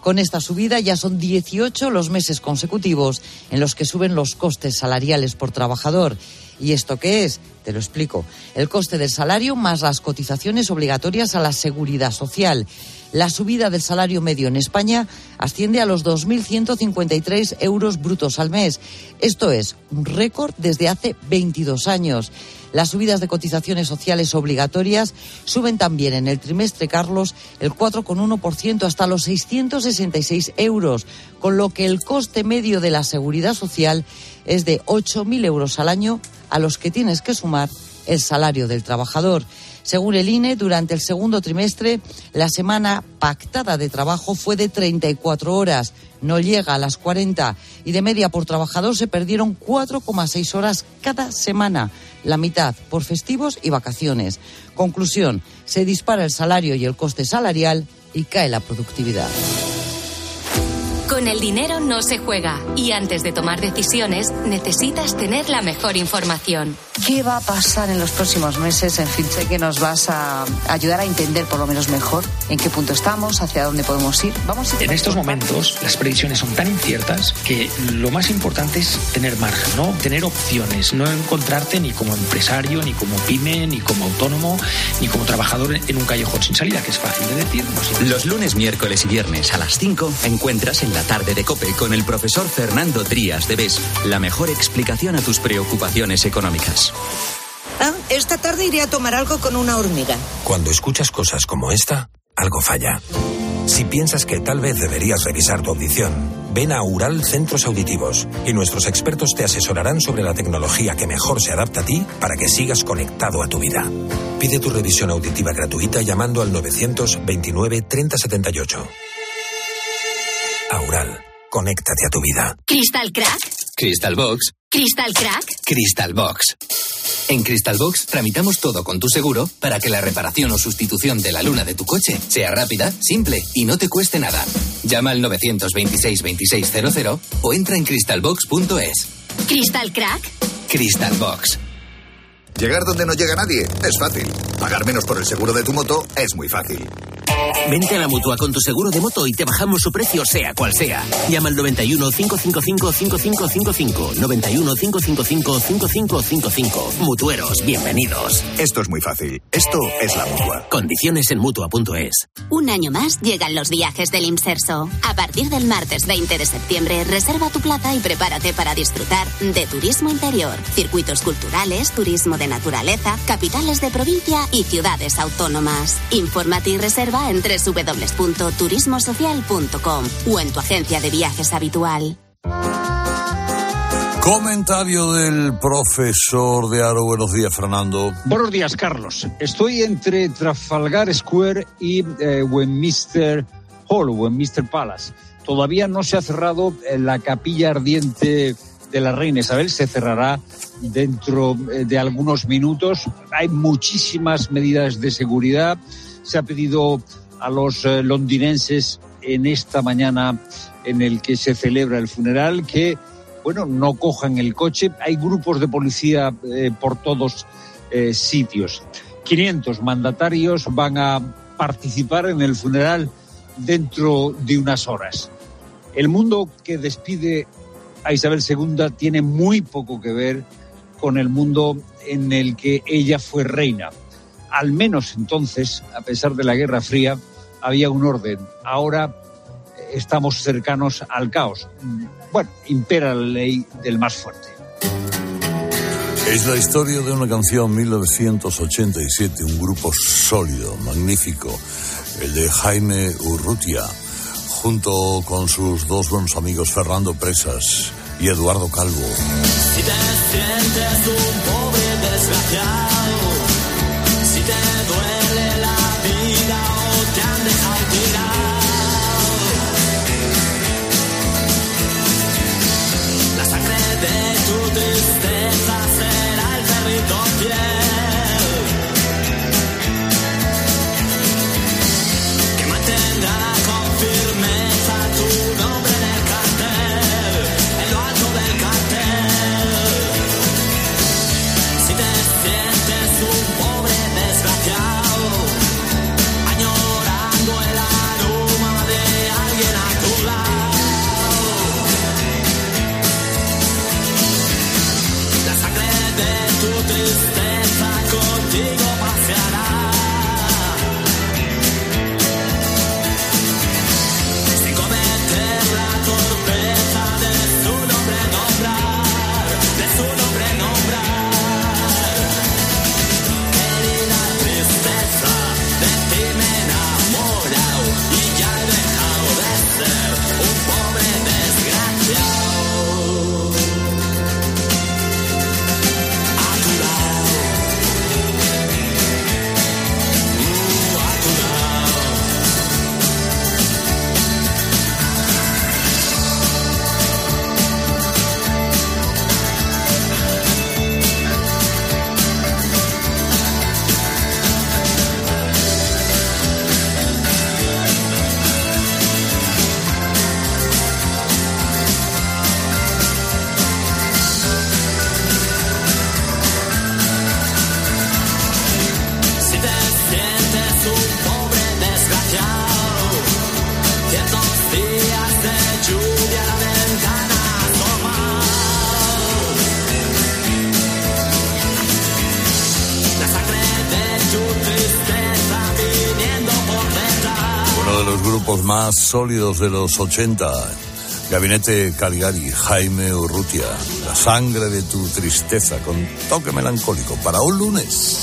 Con esta subida ya son 18 los meses consecutivos en los que suben los costes salariales por trabajador. ¿Y esto qué es? Te lo explico. El coste del salario más las cotizaciones obligatorias a la Seguridad Social. La subida del salario medio en España asciende a los 2.153 euros brutos al mes. Esto es un récord desde hace 22 años. Las subidas de cotizaciones sociales obligatorias suben también en el trimestre, Carlos, el 4,1% hasta los 666 euros, con lo que el coste medio de la Seguridad Social es de 8.000 euros al año, a los que tienes que sumar el salario del trabajador. Según el INE, durante el segundo trimestre, la semana pactada de trabajo fue de 34 horas, no llega a las 40, y de media por trabajador se perdieron 4,6 horas cada semana, la mitad por festivos y vacaciones. Conclusión, se dispara el salario y el coste salarial y cae la productividad. Con el dinero no se juega y antes de tomar decisiones necesitas tener la mejor información. ¿Qué va a pasar en los próximos meses? En fin, sé que nos vas a ayudar a entender por lo menos mejor en qué punto estamos, hacia dónde podemos ir. En estos momentos las previsiones son tan inciertas que lo más importante es tener margen, ¿no? Tener opciones, no encontrarte ni como empresario, ni como pyme, ni como autónomo, ni como trabajador en un callejón sin salida, que es fácil de decir. Los lunes, miércoles y viernes a las 5 encuentras en la tarde de COPE con el profesor Fernando Trías de BES la mejor explicación a tus preocupaciones económicas. Esta tarde iré a tomar algo con una hormiga. Cuando escuchas cosas como esta, algo falla. Si piensas que tal vez deberías revisar tu audición, ven a Aural Centros Auditivos y nuestros expertos te asesorarán sobre la tecnología que mejor se adapta a ti para que sigas conectado a tu vida. Pide tu revisión auditiva gratuita llamando al 929 30 78. Aural, conéctate a tu vida. ¿Crystal Crack? Crystal Box. ¿Crystal Crack? Crystal Box. En Crystal Box tramitamos todo con tu seguro para que la reparación o sustitución de la luna de tu coche sea rápida, simple y no te cueste nada. Llama al 926 2600 o entra en crystalbox.es. ¿Crystal Crack? Crystal Box. Llegar donde no llega nadie es fácil. Pagar menos por el seguro de tu moto es muy fácil. Vente a la Mutua con tu seguro de moto y te bajamos su precio sea cual sea. Llama al 91 555 5555. 91 555 5555. Mutueros, bienvenidos. Esto es muy fácil. Esto es la Mutua. Condiciones en Mutua.es. Un año más llegan los viajes del Imserso. A partir del martes 20 de septiembre, reserva tu plaza y prepárate para disfrutar de turismo interior, circuitos culturales, turismo de naturaleza, capitales de provincia y ciudades autónomas. Infórmate y reserva en www.turismosocial.com o en tu agencia de viajes habitual. Comentario del profesor de Aro. Buenos días, Fernando. Buenos días, Carlos. Estoy entre Trafalgar Square y Westminster Hall, Westminster Palace. Todavía no se ha cerrado la capilla ardiente de la reina Isabel. Se cerrará dentro de algunos minutos. Hay muchísimas medidas de seguridad. Se ha pedido a los londinenses en esta mañana en el que se celebra el funeral que, no cojan el coche. Hay grupos de policía por todos sitios. 500 mandatarios van a participar en el funeral dentro de unas horas. El mundo que despide a Isabel II tiene muy poco que ver con el mundo en el que ella fue reina. Al menos entonces, a pesar de la Guerra Fría, había un orden. Ahora estamos cercanos al caos. Impera la ley del más fuerte. Es la historia de una canción 1987, un grupo sólido, magnífico, el de Jaime Urrutia, junto con sus dos buenos amigos Fernando Presas y Eduardo Calvo. Si te sientes un pobre desgraciado, si te duele la vida o te han dejado tirado, la sangre de tu tristeza será el perrito fiel que mantendrá con firmeza tu nombre en el cartel, en lo alto del cartel. Si te sientes un pobre desgraciado, grupos más sólidos de los 80. Gabinete Caligari, Jaime Urrutia, La sangre de tu tristeza, con toque melancólico, para un lunes.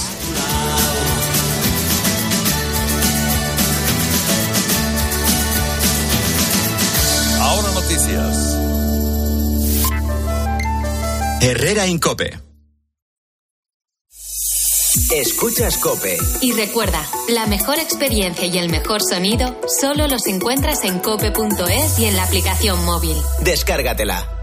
Ahora noticias. Herrera Incope. Escuchas COPE. Y recuerda, la mejor experiencia y el mejor sonido solo los encuentras en cope.es y en la aplicación móvil. Descárgatela.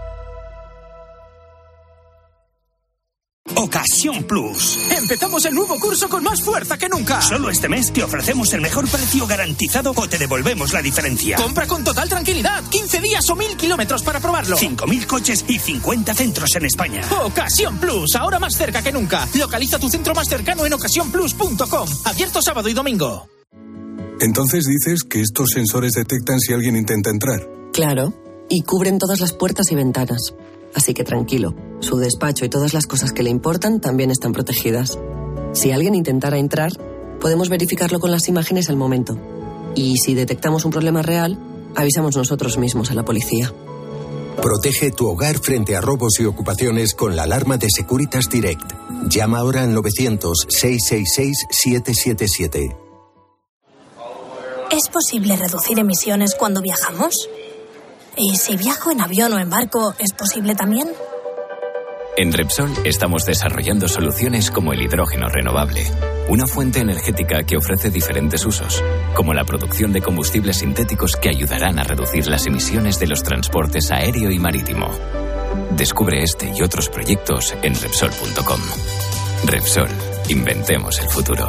Ocasión Plus. Empezamos el nuevo curso con más fuerza que nunca. Solo este mes te ofrecemos el mejor precio garantizado o te devolvemos la diferencia. Compra con total tranquilidad. 15 días o 1.000 kilómetros para probarlo. 5.000 coches y 50 centros en España. Ocasión Plus, ahora más cerca que nunca. Localiza tu centro más cercano en ocasiónplus.com. Abierto sábado y domingo. Entonces dices que estos sensores detectan si alguien intenta entrar. Claro, y cubren todas las puertas y ventanas. Así que tranquilo, su despacho y todas las cosas que le importan también están protegidas. Si alguien intentara entrar, podemos verificarlo con las imágenes al momento. Y si detectamos un problema real, avisamos nosotros mismos a la policía. Protege tu hogar frente a robos y ocupaciones con la alarma de Securitas Direct. Llama ahora al 900-666-777. ¿Es posible reducir emisiones cuando viajamos? ¿Y si viajo en avión o en barco, es posible también? En Repsol estamos desarrollando soluciones como el hidrógeno renovable, una fuente energética que ofrece diferentes usos, como la producción de combustibles sintéticos que ayudarán a reducir las emisiones de los transportes aéreo y marítimo. Descubre este y otros proyectos en Repsol.com. Repsol, inventemos el futuro.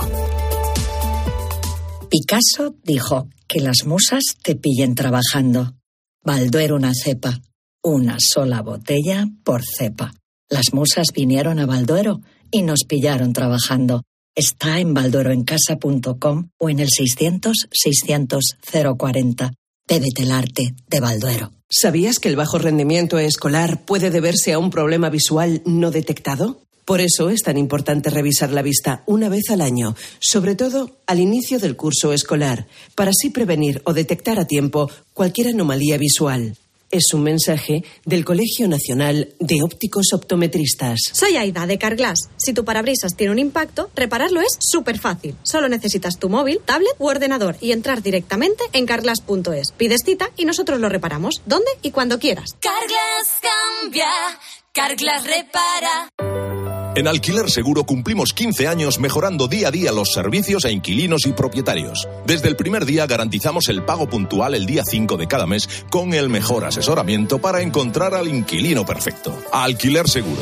Picasso dijo que las musas te pillen trabajando. Balduero una cepa, una sola botella por cepa. Las musas vinieron a Balduero y nos pillaron trabajando. Está en baldueroencasa.com o en el 600-600-040. Bébete el arte de Balduero. ¿Sabías que el bajo rendimiento escolar puede deberse a un problema visual no detectado? Por eso es tan importante revisar la vista una vez al año, sobre todo al inicio del curso escolar, para así prevenir o detectar a tiempo cualquier anomalía visual. Es un mensaje del Colegio Nacional de Ópticos Optometristas. Soy Aida, de Carglass. Si tu parabrisas tiene un impacto, repararlo es súper fácil. Solo necesitas tu móvil, tablet u ordenador y entrar directamente en carglass.es. Pides cita y nosotros lo reparamos, donde y cuando quieras. Carglass cambia, Carglass repara. En Alquiler Seguro cumplimos 15 años mejorando día a día los servicios a inquilinos y propietarios. Desde el primer día garantizamos el pago puntual el día 5 de cada mes con el mejor asesoramiento para encontrar al inquilino perfecto. Alquiler Seguro,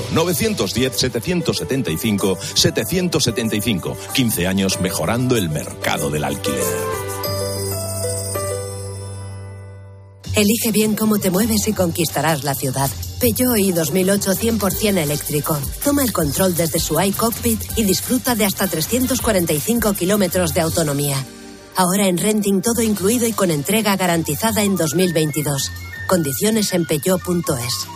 910-775-775. 15 años mejorando el mercado del alquiler. Elige bien cómo te mueves y conquistarás la ciudad. Peugeot i 2008 100% eléctrico. Toma el control desde su iCockpit y disfruta de hasta 345 kilómetros de autonomía. Ahora en renting todo incluido y con entrega garantizada en 2022. Condiciones en peugeot.es.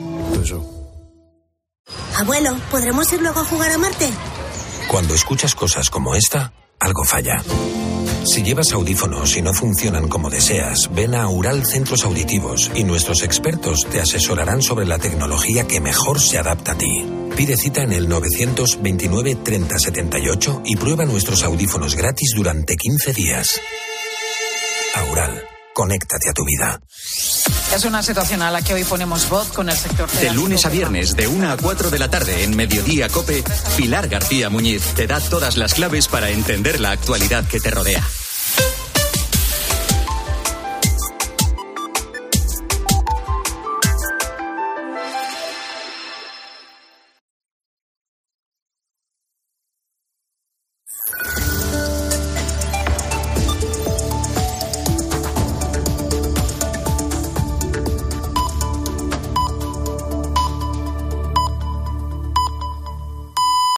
Abuelo, ¿podremos ir luego a jugar a Marte? Cuando escuchas cosas como esta, algo falla. Si llevas audífonos y no funcionan como deseas, ven a Aural Centros Auditivos y nuestros expertos te asesorarán sobre la tecnología que mejor se adapta a ti. Pide cita en el 929 30 78 y prueba nuestros audífonos gratis durante 15 días. Aural, conéctate a tu vida. Es una situación a la que hoy ponemos voz con el sector. De lunes a viernes, de 1 a 4 de la tarde, en Mediodía COPE, Pilar García Muñiz te da todas las claves para entender la actualidad que te rodea.